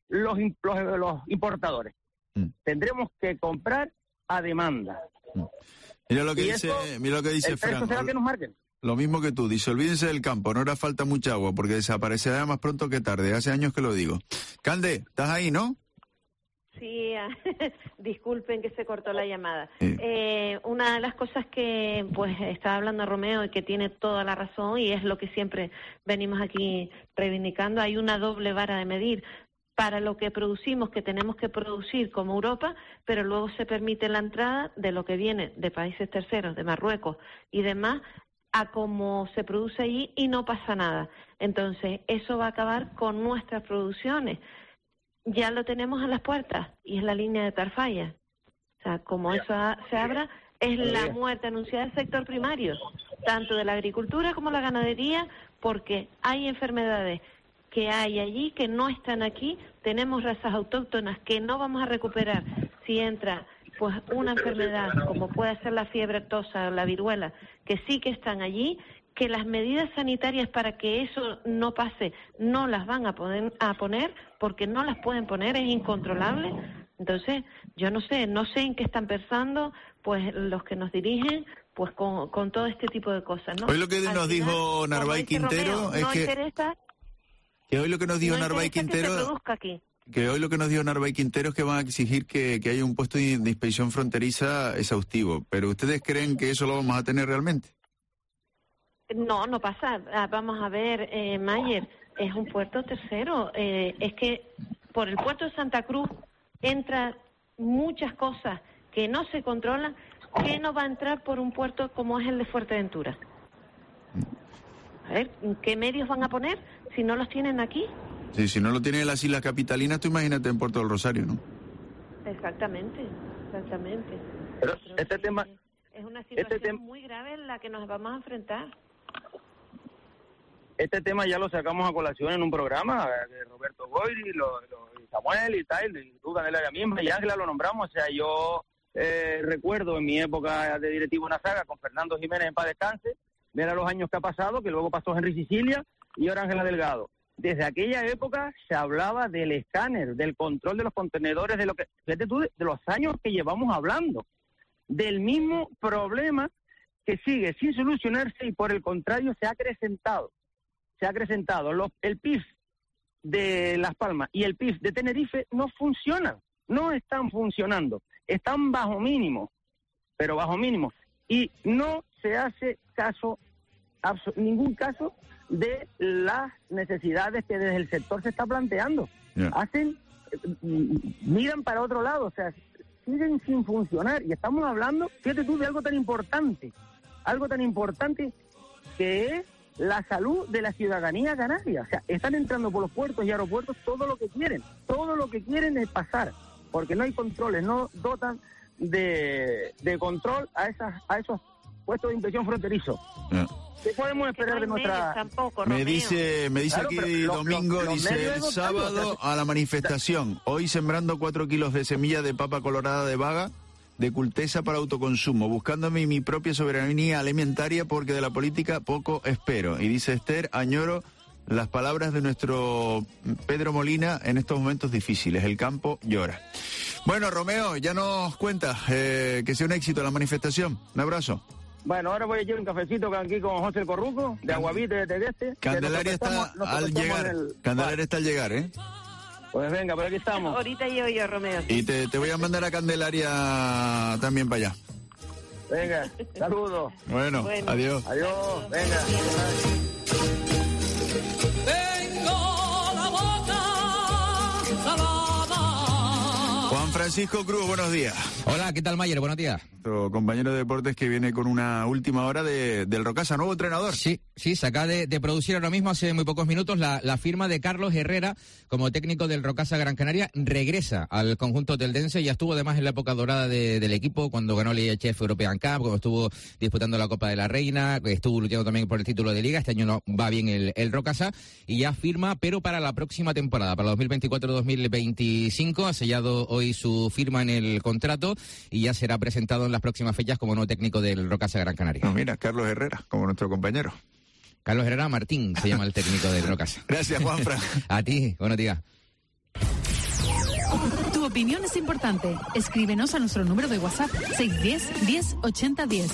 los, los, los importadores. Mm. Tendremos que comprar a demanda. Mm. Mira lo que y dice, eso, mira lo que dice Fran. Será que nos marquen. Lo mismo que tú, dice, olvídense del campo, no hará falta mucha agua, porque desaparecerá más pronto que tarde. Hace años que lo digo. Cande, ¿estás ahí, no? Sí, disculpen que se cortó la llamada. Sí. Eh, una de las cosas que pues estaba hablando Romeo y que tiene toda la razón, y es lo que siempre venimos aquí reivindicando, hay una doble vara de medir para lo que producimos, que tenemos que producir como Europa, pero luego se permite la entrada de lo que viene de países terceros, de Marruecos y demás, a cómo se produce allí y no pasa nada. Entonces, eso va a acabar con nuestras producciones. Ya lo tenemos a las puertas y es la línea de Tarfaya. O sea, como eso se abra, es la muerte anunciada del sector primario, tanto de la agricultura como la ganadería, porque hay enfermedades que hay allí que no están aquí. Tenemos razas autóctonas que no vamos a recuperar si entra pues una enfermedad como puede ser la fiebre aftosa o la viruela, que sí que están allí, que las medidas sanitarias para que eso no pase no las van a poder a poner porque no las pueden poner, es incontrolable. Entonces, yo no sé, no sé en qué están pensando pues los que nos dirigen pues con, con todo este tipo de cosas, ¿no? Hoy lo que Al nos final, dijo Narváez Quintero Romeo, es no que, interesa, que hoy lo que nos dijo no Narváez Quintero que se produzca aquí. Que hoy lo que nos dijo Narváez Quintero es que van a exigir que, que haya un puesto de, de inspección fronteriza exhaustivo. ¿Pero ustedes creen que eso lo vamos a tener realmente? No, no pasa. Vamos a ver, eh, Mayer, es un puerto tercero. Eh, es que por el puerto de Santa Cruz entran muchas cosas que no se controlan, que no va a entrar por un puerto como es el de Fuerteventura. A ver, ¿qué medios van a poner si no los tienen aquí? Sí, si no lo tienen en las Islas Capitalinas, tú imagínate en Puerto del Rosario, ¿no? Exactamente, exactamente. Pero este tema... Es una situación este tem- muy grave en la que nos vamos a enfrentar. Este tema ya lo sacamos a colación en un programa de Roberto Goyri, lo, lo, y Samuel y tal, y tú, Candelaria misma, y Ángela lo nombramos. O sea, yo eh, recuerdo en mi época de directivo en la saga con Fernando Jiménez en paz descanse, mira los años que ha pasado, que luego pasó Henry Sicilia y ahora Ángela Delgado. Desde aquella época se hablaba del escáner, del control de los contenedores, de lo que, fíjate tú, de, de los años que llevamos hablando, del mismo problema que sigue sin solucionarse y por el contrario se ha acrecentado. Se ha acrecentado. Los, el P I F de Las Palmas y el P I F de Tenerife no funcionan, no están funcionando, están bajo mínimo, pero bajo mínimo. Y no se hace caso, abso- ningún caso de las necesidades que desde el sector se está planteando. Yeah. Hacen, miran para otro lado, o sea, siguen sin funcionar. Y estamos hablando, fíjate tú, de algo tan importante, algo tan importante que es la salud de la ciudadanía canaria. O sea, están entrando por los puertos y aeropuertos todo lo que quieren, todo lo que quieren es pasar, porque no hay controles, no dotan de, de control a esas a esos puestos de inspección fronterizo. Yeah. ¿Qué podemos esperar no de nuestra...? Tampoco, me dice, me dice claro, aquí lo, Domingo, lo, dice el sábado a la manifestación, hoy sembrando cuatro kilos de semilla de papa colorada de vaga, de cultesa para autoconsumo, buscándome mi propia soberanía alimentaria porque de la política poco espero. Y dice Esther, añoro las palabras de nuestro Pedro Molina en estos momentos difíciles, el campo llora. Bueno, Romeo, ya nos cuentas, eh, que sea un éxito la manifestación. Un abrazo. Bueno, ahora voy a llevar un cafecito aquí con José el Corruco, de Aguavite, de Tegueste. Candelaria está al llegar, el... Candelaria está al llegar, ¿eh? Pues venga, por aquí estamos. Ahorita llevo yo, Romeo. Y te, te voy a mandar a Candelaria también para allá. Venga, saludos. Bueno, bueno, adiós. Adiós, venga. Juan Francisco Cruz, buenos días. Hola, ¿qué tal, Mayer? Buenos días. Nuestro compañero de deportes que viene con una última hora de, del Rocasa, nuevo entrenador. Sí, sí, se acaba de, de producir ahora mismo, hace muy pocos minutos, la, la firma de Carlos Herrera como técnico del Rocasa Gran Canaria. Regresa al conjunto teldense, ya estuvo además en la época dorada de, del equipo, cuando ganó el I H F European Cup, cuando estuvo disputando la Copa de la Reina, estuvo luchando también por el título de Liga. Este año no va bien el, el Rocasa y ya firma, pero para la próxima temporada, para dos mil veinticuatro dos mil veinticinco, ha sellado hoy su firma en el contrato y ya será presentado en las próximas fechas como nuevo técnico del Rocasa Gran Canaria. No, mira, Carlos Herrera, como nuestro compañero. Carlos Herrera Martín se llama el técnico del Rocasa. Gracias, Juanfran. A ti, buenos días. Tu opinión es importante. Escríbenos a nuestro número de WhatsApp seis uno cero, diez, ochenta, diez.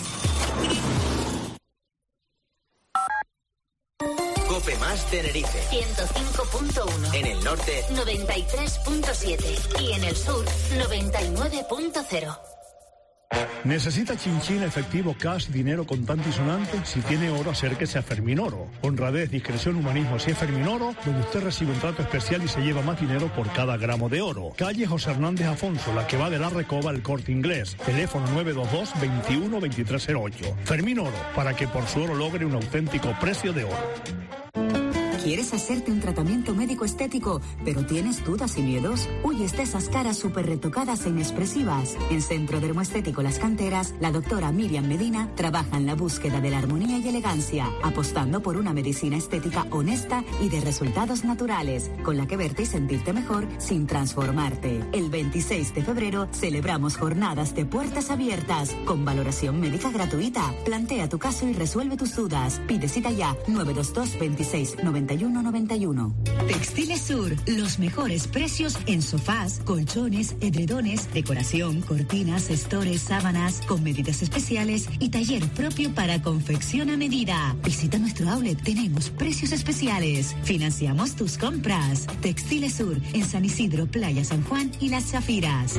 Cope Más Tenerife. ciento cinco punto uno. En el norte, noventa y tres punto siete. Y en el sur, noventa y nueve punto cero. ¿Necesita chinchín, efectivo, cash, dinero contante y sonante? Si tiene oro, acérquese a Fermín Oro. Honradez, discreción, humanismo. Si es Fermín Oro, donde usted recibe un trato especial y se lleva más dinero por cada gramo de oro. Calle José Hernández Afonso, la que va de la Recoba al Corte Inglés. Teléfono nueve dos dos, veintiuno, veintitrés cero ocho. Fermín Oro, para que por su oro logre un auténtico precio de oro. ¿Quieres hacerte un tratamiento médico estético, pero tienes dudas y miedos? Huyes de esas caras súper retocadas e inexpresivas. En Centro Dermoestético Las Canteras, la doctora Miriam Medina trabaja en la búsqueda de la armonía y elegancia, apostando por una medicina estética honesta y de resultados naturales, con la que verte y sentirte mejor sin transformarte. El veintiséis de febrero celebramos jornadas de puertas abiertas, con valoración médica gratuita. Plantea tu caso y resuelve tus dudas. Pide cita ya, nueve dos dos, veintiséis, noventa y uno noventa y uno. Textiles Sur, los mejores precios en sofás, colchones, edredones, decoración, cortinas, estores, sábanas, con medidas especiales y taller propio para confección a medida. Visita nuestro outlet, tenemos precios especiales. Financiamos tus compras. Textiles Sur, en San Isidro, Playa San Juan y Las Zafiras.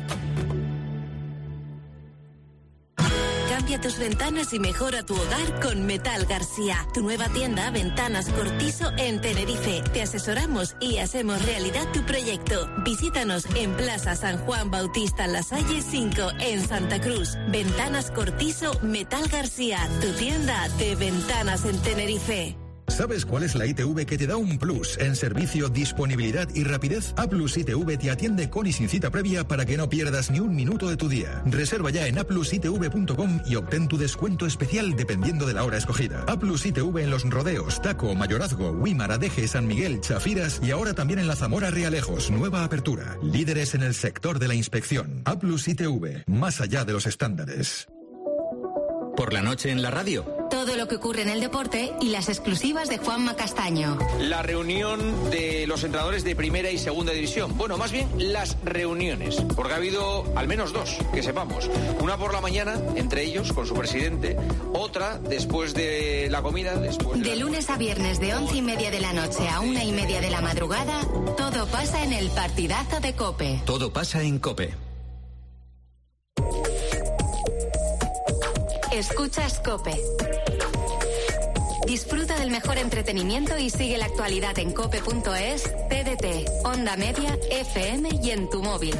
Cambia tus ventanas y mejora tu hogar con Metal García, tu nueva tienda Ventanas Cortizo en Tenerife. Te asesoramos y hacemos realidad tu proyecto. Visítanos en Plaza San Juan Bautista Lasalle cinco en Santa Cruz. Ventanas Cortizo Metal García, tu tienda de ventanas en Tenerife. ¿Sabes cuál es la I T V que te da un plus en servicio, disponibilidad y rapidez? A Plus I T V te atiende con y sin cita previa para que no pierdas ni un minuto de tu día. Reserva ya en a plus i t v punto com y obtén tu descuento especial dependiendo de la hora escogida. A Plus I T V en Los Rodeos, Taco, Mayorazgo, Huímar, Adeje, San Miguel, Chafiras y ahora también en la Zamora Realejos. Nueva apertura. Líderes en el sector de la inspección. A Plus I T V, más allá de los estándares. Por la noche en la radio. Todo lo que ocurre en el deporte y las exclusivas de Juanma Castaño. La reunión de los entrenadores de primera y segunda división. Bueno, más bien las reuniones, porque ha habido al menos dos, que sepamos. Una por la mañana, entre ellos, con su presidente. Otra después de la comida. Después de, de lunes a viernes de once y media de la noche a una y media de la madrugada, todo pasa en el partidazo de COPE. Todo pasa en COPE. Escuchas COPE. Disfruta del mejor entretenimiento y sigue la actualidad en cope punto es, T D T, Onda Media, F M y en tu móvil.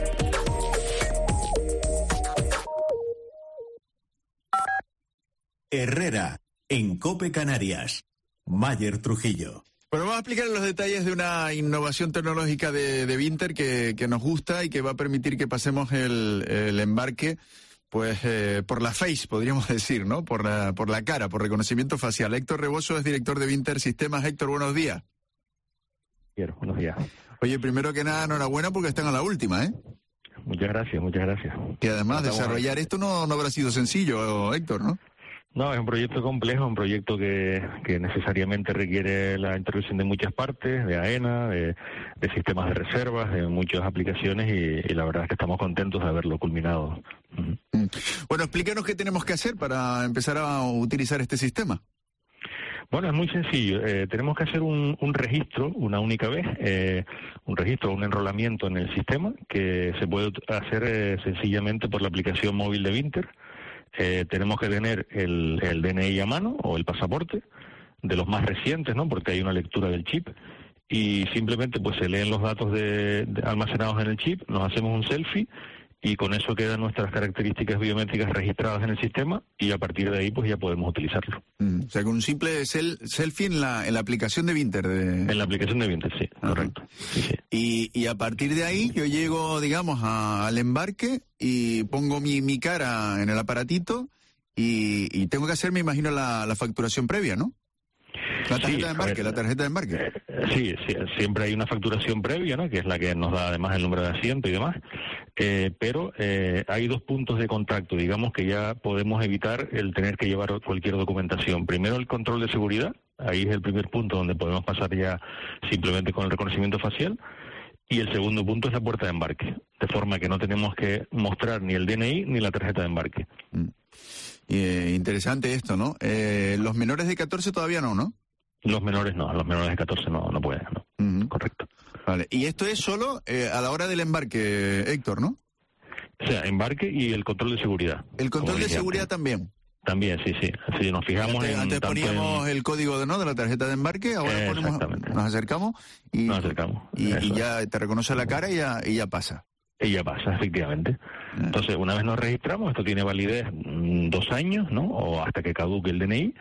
Herrera, en COPE Canarias. Mayer Trujillo. Bueno, vamos a explicar los detalles de una innovación tecnológica de, de Vinter que, que nos gusta y que va a permitir que pasemos el, el embarque pues eh, por la face, podríamos decir, ¿no? Por la, por la cara, por reconocimiento facial. Héctor Rebozo es director de Vinter Sistemas. Héctor, buenos días. Quiero, buenos días. Oye, primero que nada, enhorabuena porque están a la última, ¿eh? Muchas gracias, muchas gracias. Que además Estamos desarrollar ahí. esto no, no habrá sido sencillo, Héctor, ¿no? No, es un proyecto complejo, un proyecto que, que necesariamente requiere la intervención de muchas partes, de AENA, de, de sistemas de reservas, de muchas aplicaciones y, y la verdad es que estamos contentos de haberlo culminado. Uh-huh. Bueno, explícanos qué tenemos que hacer para empezar a utilizar este sistema. Bueno, es muy sencillo. Eh, tenemos que hacer un, un registro una única vez, eh, un registro, un enrolamiento en el sistema que se puede hacer eh, sencillamente por la aplicación móvil de Vinter. Eh, tenemos que tener el, el D N I a mano o el pasaporte de los más recientes, ¿no? Porque hay una lectura del chip y simplemente pues se leen los datos de, de almacenados en el chip, nos hacemos un selfie y con eso quedan nuestras características biométricas registradas en el sistema y a partir de ahí pues ya podemos utilizarlo. Mm, o sea, con un simple sel- selfie en la, en la aplicación de Vinter. De... En la aplicación de Vinter, sí, uh-huh. Correcto. Sí, sí. Y, y a partir de ahí yo llego, digamos, a, al embarque y pongo mi, mi cara en el aparatito y, y tengo que hacer, me imagino, la, la facturación previa, ¿no? La tarjeta Sí, de embarque, ver, la tarjeta de embarque. Eh, sí, sí, siempre hay una facturación previa, ¿no? Que es la que nos da además el número de asiento y demás. Eh, pero eh, hay dos puntos de contacto, digamos, que ya podemos evitar el tener que llevar cualquier documentación. Primero, el control de seguridad. Ahí es el primer punto donde podemos pasar ya simplemente con el reconocimiento facial. Y el segundo punto es la puerta de embarque, de forma que no tenemos que mostrar ni el D N I ni la tarjeta de embarque. Mm. Eh, interesante esto, ¿no? Eh, los menores de catorce todavía no, ¿no? Los menores no, los menores de catorce no, no pueden, ¿no? Uh-huh. Correcto. Vale, y esto es solo eh, a la hora del embarque, Héctor, ¿no? O sea, embarque y el control de seguridad. El control de seguridad también. También, sí, sí. Si nos fijamos antes, en... Antes poníamos en... el código de, ¿no? de la tarjeta de embarque, ahora ponemos, nos acercamos y, nos acercamos. y, y ya te reconoce la cara y ya, y ya pasa. Y ya pasa, efectivamente. Entonces, una vez nos registramos, esto tiene validez mmm, dos años, ¿no? O hasta que caduque el D N I,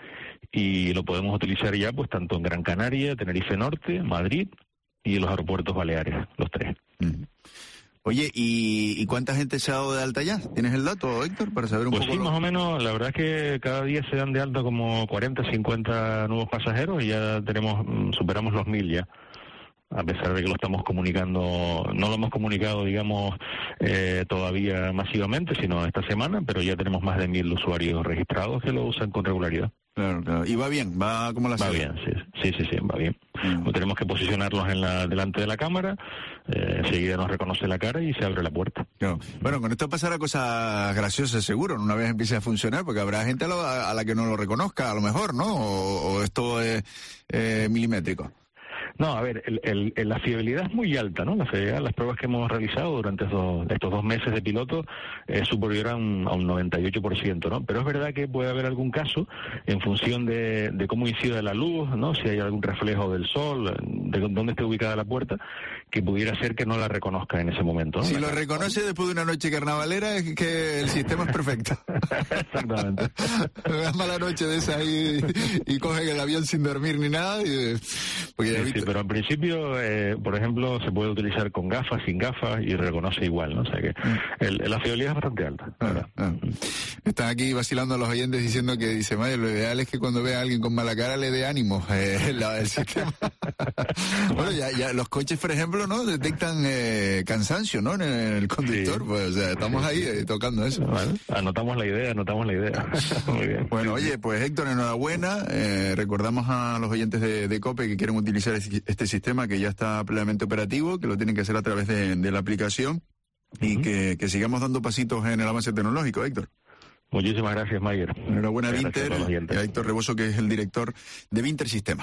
y lo podemos utilizar ya, pues, tanto en Gran Canaria, Tenerife Norte, Madrid y los aeropuertos baleares, los tres. Mm. Oye, ¿y, ¿y cuánta gente se ha dado de alta ya? ¿Tienes el dato, Héctor, para saber un pues poco? Sí, lo... más o menos. La verdad es que cada día se dan de alta como cuarenta, cincuenta nuevos pasajeros y ya tenemos, superamos los mil ya. A pesar de que lo estamos comunicando, no lo hemos comunicado, digamos, eh, todavía masivamente, sino esta semana, pero ya tenemos más de mil usuarios registrados que lo usan con regularidad. Claro, claro. Y va bien, va como la Va bien, sí, sí, sí, sí, va bien. Mm. Tenemos que posicionarlos en la, delante de la cámara, eh, enseguida nos reconoce la cara y se abre la puerta. Claro. Bueno, con esto pasará cosas graciosas seguro, una vez empiece a funcionar, porque habrá gente a, lo, a la que no lo reconozca, a lo mejor, ¿no? O, o esto es eh, milimétrico. No, a ver, el, el, el, la fiabilidad es muy alta, ¿no? La fiabilidad, las pruebas que hemos realizado durante estos, estos dos meses de piloto es superior a un, a un noventa y ocho por ciento, ¿no? Pero es verdad que puede haber algún caso en función de, de cómo incide la luz, ¿no? Si hay algún reflejo del sol, de dónde esté ubicada la puerta, que pudiera ser que no la reconozca en ese momento, ¿no? Si lo reconoce después de una noche carnavalera es que el sistema es perfecto. Exactamente. Una mala noche de esa y, y cogen el avión sin dormir ni nada. Y, porque sí, sí, pero al principio, eh, por ejemplo, se puede utilizar con gafas, sin gafas y reconoce igual, ¿no? O sea que el, la fiabilidad es bastante alta. Ah, ah. Están aquí vacilando a los oyentes diciendo que, dice, Mayer, lo ideal es que cuando vea a alguien con mala cara le dé ánimo eh, la, el sistema. Bueno, ya, ya los coches, por ejemplo, ¿no? Detectan eh, cansancio, ¿no? En el conductor, sí. Pues, o sea, estamos ahí eh, tocando eso. Bueno, anotamos la idea, anotamos la idea. Muy bien. Bueno, oye, pues Héctor, enhorabuena. Eh, recordamos a los oyentes de, de COPE que quieren utilizar este sistema que ya está plenamente operativo, que lo tienen que hacer a través de, de la aplicación y uh-huh. que, que sigamos dando pasitos en el avance tecnológico, Héctor. Muchísimas gracias, Mayer. Enhorabuena, Vinter, y a Héctor Reboso, que es el director de Vinter Sistema.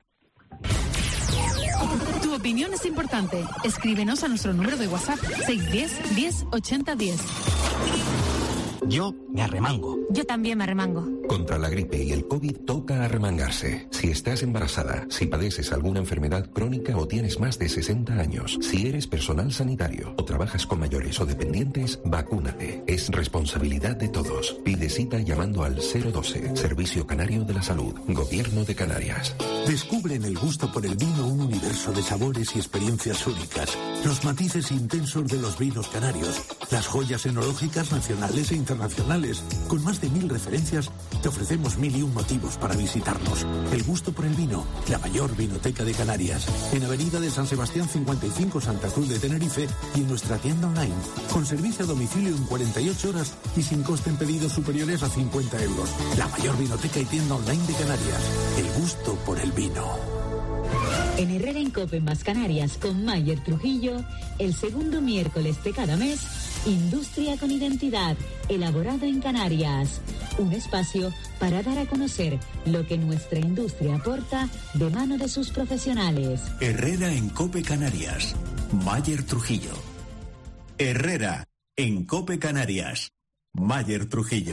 Tu opinión es importante. Escríbenos a nuestro número de WhatsApp seis uno cero, diez, ochenta, diez. Yo me arremango. Yo también me arremango. Contra la gripe y el COVID toca arremangarse. Si estás embarazada, si padeces alguna enfermedad crónica o tienes más de sesenta años, si eres personal sanitario o trabajas con mayores o dependientes, vacúnate. Es responsabilidad de todos. Pide cita llamando al cero doce, Servicio Canario de la Salud, Gobierno de Canarias. Descubre en el gusto por el vino un universo de sabores y experiencias únicas. Los matices intensos de los vinos canarios, las joyas enológicas nacionales e internacionales. Con más de mil referencias, te ofrecemos mil y un motivos para visitarnos. El gusto por el vino, la mayor vinoteca de Canarias. En Avenida de San Sebastián cincuenta y cinco, Santa Cruz de Tenerife, y en nuestra tienda online. Con servicio a domicilio en cuarenta y ocho horas y sin coste en pedidos superiores a cincuenta euros. La mayor vinoteca y tienda online de Canarias. El gusto por el vino. En Herrera en Cope más Canarias con Mayer Trujillo, el segundo miércoles de cada mes, Industria con Identidad, elaborado en Canarias. Un espacio para dar a conocer lo que nuestra industria aporta de mano de sus profesionales. Herrera en Cope Canarias, Mayer Trujillo. Herrera en Cope Canarias, Mayer Trujillo.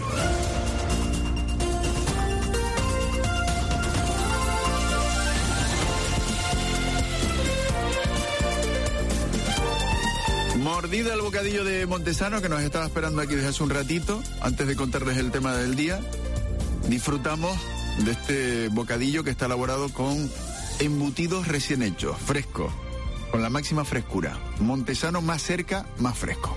Mordida el bocadillo de Montesano, que nos estaba esperando aquí desde hace un ratito. Antes de contarles el tema del día, disfrutamos de este bocadillo que está elaborado con embutidos recién hechos, frescos, con la máxima frescura. Montesano, más cerca, más fresco.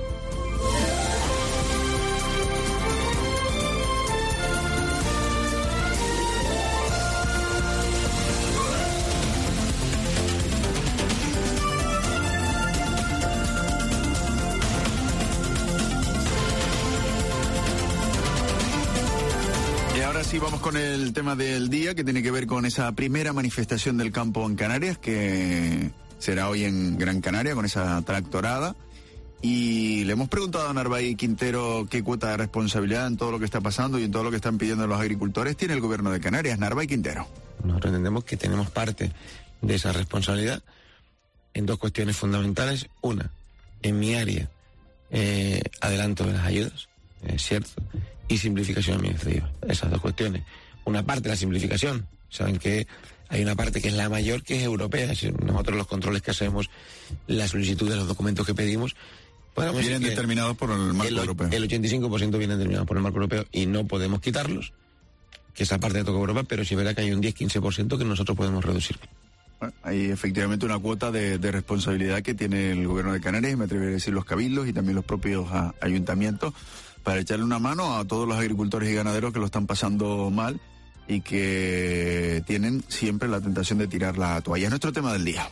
Sí, vamos con el tema del día, que tiene que ver con esa primera manifestación del campo en Canarias, que será hoy en Gran Canaria con esa tractorada. Y le hemos preguntado a Narváez Quintero qué cuota de responsabilidad en todo lo que está pasando y en todo lo que están pidiendo los agricultores tiene el gobierno de Canarias. Narváez Quintero. Nosotros entendemos que tenemos parte de esa responsabilidad en dos cuestiones fundamentales. Una, en mi área, eh, adelanto de las ayudas, es cierto, y simplificación administrativa. Esas dos cuestiones. Una parte de la simplificación, saben que hay una parte que es la mayor, que es europea. Es decir, nosotros los controles que hacemos, la solicitud de los documentos que pedimos, vienen determinados por el marco el, europeo. El ochenta y cinco por ciento vienen determinados por el marco europeo y no podemos quitarlos, que esa parte toca Europa, pero sí verá que hay un diez a quince por ciento que nosotros podemos reducir. Bueno, hay efectivamente una cuota de, de responsabilidad que tiene el gobierno de Canarias, y me atrevería a decir los cabildos y también los propios a, ayuntamientos, para echarle una mano a todos los agricultores y ganaderos que lo están pasando mal y que tienen siempre la tentación de tirar la toalla. Es nuestro tema del día.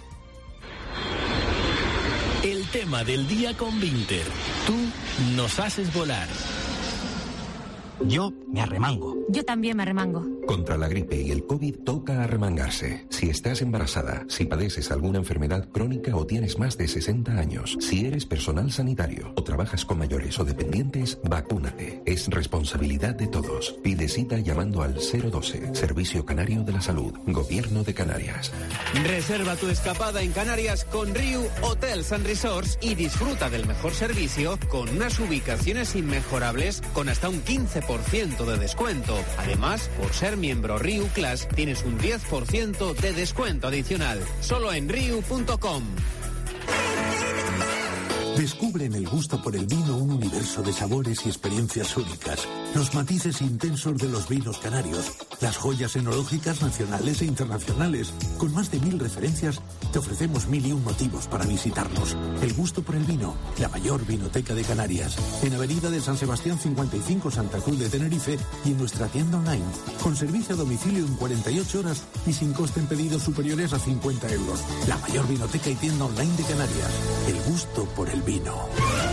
El tema del día con Vinter. Tú nos haces volar. Yo me arremango. Yo también me arremango. Contra la gripe y el COVID toca arremangarse. Si estás embarazada, si padeces alguna enfermedad crónica o tienes más de sesenta años, si eres personal sanitario o trabajas con mayores o dependientes, vacúnate. Es responsabilidad de todos. Pide cita llamando al cero doce, Servicio Canario de la Salud, Gobierno de Canarias. Reserva tu escapada en Canarias con Riu Hotels and Resorts y disfruta del mejor servicio con unas ubicaciones inmejorables con hasta un quince por ciento de descuento. Además, por ser miembro Riu Class, tienes un diez por ciento de descuento adicional. Solo en riu punto com. Descubre en el gusto por el vino un universo de sabores y experiencias únicas. Los matices intensos de los vinos canarios, las joyas enológicas nacionales e internacionales. Con más de mil referencias, te ofrecemos mil y un motivos para visitarnos. El gusto por el vino, la mayor vinoteca de Canarias. En Avenida de San Sebastián cincuenta y cinco, Santa Cruz de Tenerife, y en nuestra tienda online. Con servicio a domicilio en cuarenta y ocho horas y sin coste en pedidos superiores a cincuenta euros. La mayor vinoteca y tienda online de Canarias. El gusto por el vino.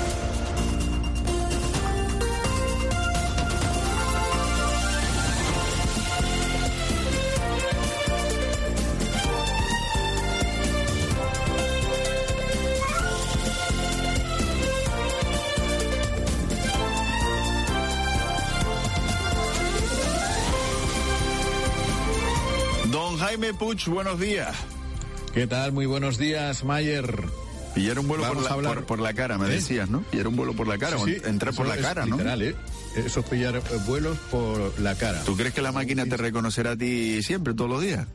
Don Jaime Puig, buenos días. ¿Qué tal? Muy buenos días, Mayer. Pillaron un vuelo por la, hablar... por, por la cara, me ¿Eh? decías, ¿no? Pillaron un vuelo por la cara, sí, sí, entrar por la cara, ¿no? Literal, ¿eh? Eso es pillar vuelos por la cara. ¿Tú crees que la máquina te reconocerá a ti siempre, todos los días?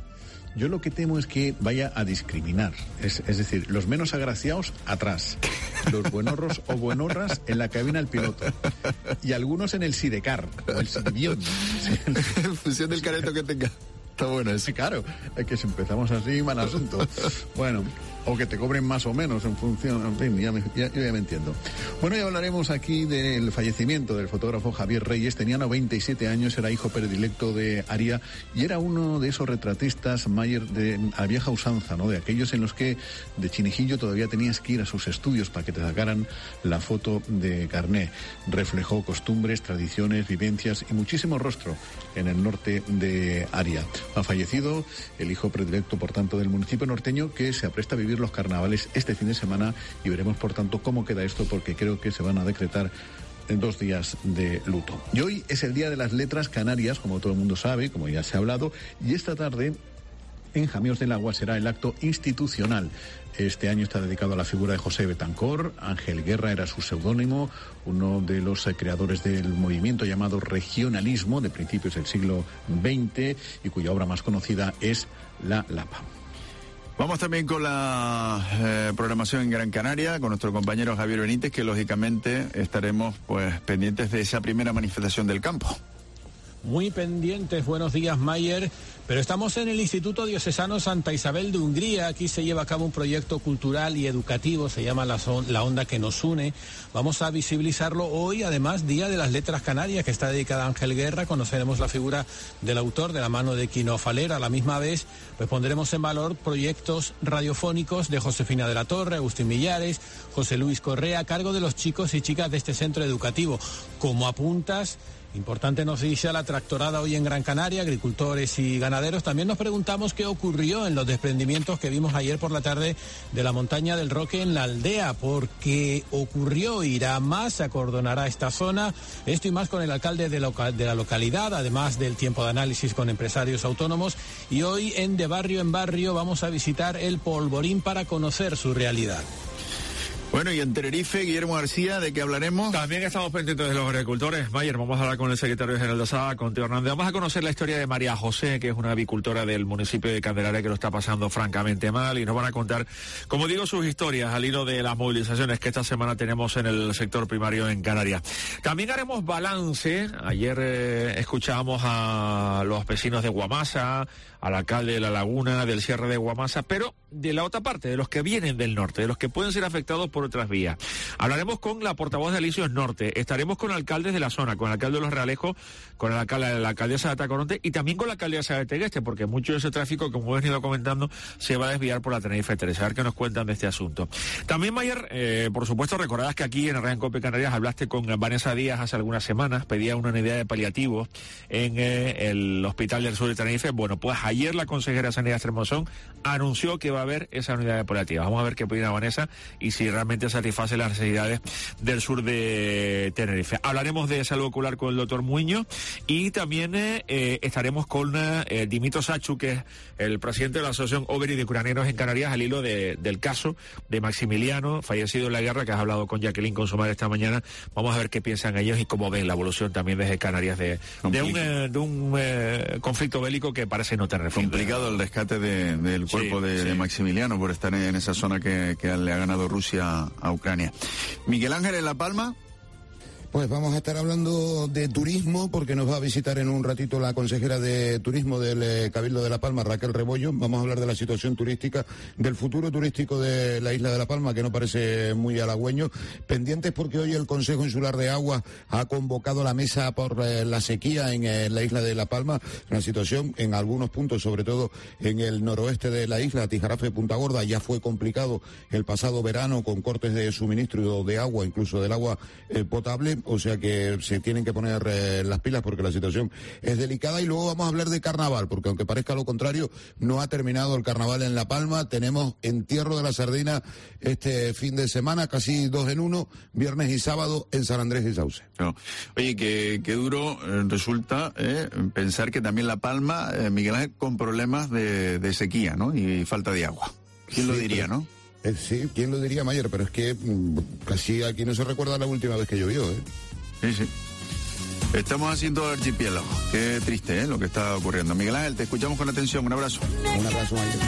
Yo lo que temo es que vaya a discriminar. Es, es decir, los menos agraciados atrás, los buenorros o buenorras en la cabina del piloto y algunos en el sidecar o el sidebión. En función del careto que tenga. Está bueno eso. Sí, claro, es que si empezamos así, mal asunto. Bueno, o que te cobren más o menos en función, en fin, ya me, ya, yo ya me entiendo. Bueno, ya hablaremos aquí del fallecimiento del fotógrafo Javier Reyes. Tenía noventa y siete años, era hijo predilecto de Aria y era uno de esos retratistas, Mayer, de a la vieja usanza, ¿no? De aquellos en los que de chinijillo todavía tenías que ir a sus estudios para que te sacaran la foto de carné. Reflejó costumbres, tradiciones, vivencias y muchísimo rostro en el norte de Aria. Ha fallecido el hijo predilecto, por tanto, del municipio norteño, que se apresta a vivir los carnavales este fin de semana y veremos, por tanto, cómo queda esto, porque creo que se van a decretar en dos días de luto. Y hoy es el Día de las Letras Canarias, como todo el mundo sabe, como ya se ha hablado, y esta tarde en Jamíos del Agua será el acto institucional. Este año está dedicado a la figura de José Betancor. Ángel Guerra era su seudónimo, uno de los eh, creadores del movimiento llamado regionalismo de principios del siglo veinte y cuya obra más conocida es La Lapa. Vamos también con la eh, programación en Gran Canaria, con nuestro compañero Javier Benítez, que lógicamente estaremos pues pendientes de esa primera manifestación del campo. Muy pendientes, buenos días, Mayer. Pero estamos en el Instituto Diocesano Santa Isabel de Hungría. Aquí se lleva a cabo un proyecto cultural y educativo, se llama La, son, la Onda que nos une. Vamos a visibilizarlo hoy, además, Día de las Letras Canarias, que está dedicada a Ángel Guerra. Conoceremos la figura del autor de la mano de Quino Falera. A la misma vez, pues pondremos en valor proyectos radiofónicos de Josefina de la Torre, Agustín Millares, José Luis Correa, a cargo de los chicos y chicas de este centro educativo. Como apuntas, Importante noticia la tractorada hoy en Gran Canaria, agricultores y ganaderos. También nos preguntamos qué ocurrió en los desprendimientos que vimos ayer por la tarde de la montaña del Roque en la aldea, porque ocurrió, irá más, se acordonará esta zona. Esto y más con el alcalde de, loca- de la localidad, además del tiempo de análisis con empresarios autónomos. Y hoy en De Barrio en Barrio vamos a visitar el Polvorín para conocer su realidad. Bueno, y en Tenerife, Guillermo García, ¿de qué hablaremos? También estamos pendientes de los agricultores. Mayer, vamos a hablar con el secretario general de ASAA, con Teo Hernández. Vamos a conocer la historia de María José, que es una avicultora del municipio de Candelaria que lo está pasando francamente mal, y nos van a contar, como digo, sus historias al hilo de las movilizaciones que esta semana tenemos en el sector primario en Canarias. También haremos balance. Ayer eh, escuchábamos a los vecinos de Guamasa, al alcalde de La Laguna, del cierre de Guamasa, pero de la otra parte, de los que vienen del norte, de los que pueden ser afectados por otras vías. Hablaremos con la portavoz de Alicios Norte, estaremos con alcaldes de la zona, con el alcalde de Los Realejos, con el alcalde, la alcaldesa de Atacoronte y también con la alcaldesa de Tegueste, porque mucho de ese tráfico, como he venido comentando, se va a desviar por la Tenerife tres. A ver qué nos cuentan de este asunto. También, Mayer, eh, por supuesto, recordarás que aquí en el Radio Cope Canarias hablaste con Vanessa Díaz hace algunas semanas, pedía una unidad de paliativos en eh, el Hospital del Sur de Tenerife. Bueno, pues ayer la consejera de Sanidad Tremosón anunció que va a haber esa unidad de paliativos. Vamos a ver qué opina Vanessa y si realmente satisface las necesidades del sur de Tenerife. Hablaremos de salud ocular con el doctor Muñoz y también eh, estaremos con eh, Dimitro Sachu, que es el presidente de la Asociación Overi de Curaneros en Canarias, al hilo de, del caso de Maximiliano, fallecido en la guerra, que has hablado con Jacqueline, con su madre esta mañana. Vamos a ver qué piensan ellos y cómo ven la evolución también desde Canarias de, de un, eh, de un eh, conflicto bélico que parece no tener fin. Complicado el rescate de, del cuerpo sí, de, sí. de Maximiliano por estar en esa zona que, que le ha ganado Rusia a Ucrania. Miguel Ángel, en La Palma. Pues vamos a estar hablando de turismo, porque nos va a visitar en un ratito la consejera de turismo del eh, Cabildo de La Palma, Raquel Rebollo. Vamos a hablar de la situación turística, del futuro turístico de la isla de La Palma, que no parece muy halagüeño. Pendientes porque hoy el Consejo Insular de Agua ha convocado la mesa por eh, la sequía en eh, la isla de La Palma. Una situación en algunos puntos, sobre todo en el noroeste de la isla, Tijarafe, Punta Gorda, ya fue complicado el pasado verano con cortes de suministro de agua, incluso del agua eh, potable. O sea que se tienen que poner eh, las pilas porque la situación es delicada. Y luego vamos a hablar de carnaval, porque aunque parezca lo contrario, no ha terminado el carnaval en La Palma. Tenemos Entierro de la Sardina este fin de semana, casi dos en uno, viernes y sábado en San Andrés y Sauce. No. Oye, qué, qué duro eh, resulta eh, pensar que también La Palma, eh, Miguel Ángel, con problemas de, de sequía, ¿no? Y falta de agua. ¿Quién sí, lo diría, pero... no? Eh, sí, ¿quién lo diría, Mayer? Pero es que mmm, casi aquí no se recuerda la última vez que llovió, ¿eh? Sí, sí. Estamos haciendo el archipiélago. Qué triste, ¿eh? Lo que está ocurriendo. Miguel Ángel, te escuchamos con atención. Un abrazo. Un abrazo, Mayer.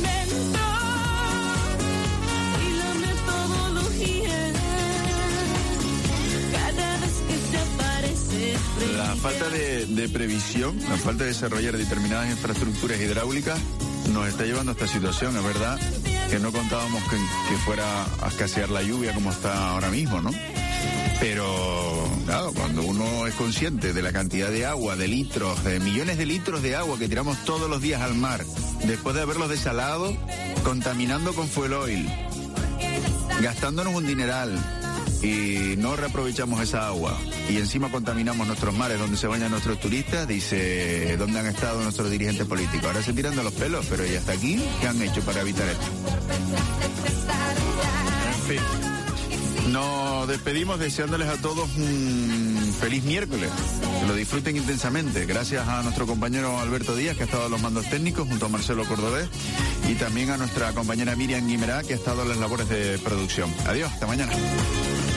La falta de, de previsión, la falta de desarrollar determinadas infraestructuras hidráulicas nos está llevando a esta situación. Es verdad que no contábamos que, que fuera a escasear la lluvia como está ahora mismo, ¿no? Pero, claro, cuando uno es consciente de la cantidad de agua, de litros, de millones de litros de agua que tiramos todos los días al mar, después de haberlos desalado, contaminando con fuel oil, gastándonos un dineral, y no reaprovechamos esa agua, y encima contaminamos nuestros mares donde se bañan nuestros turistas, dice, ¿dónde han estado nuestros dirigentes políticos? Ahora se tiran de los pelos, pero ¿y hasta aquí qué han hecho para evitar esto? En fin. Nos despedimos deseándoles a todos un feliz miércoles. Que lo disfruten intensamente. Gracias a nuestro compañero Alberto Díaz, que ha estado en los mandos técnicos, junto a Marcelo Cordobés, y también a nuestra compañera Miriam Guimerá, que ha estado en las labores de producción. Adiós, hasta mañana.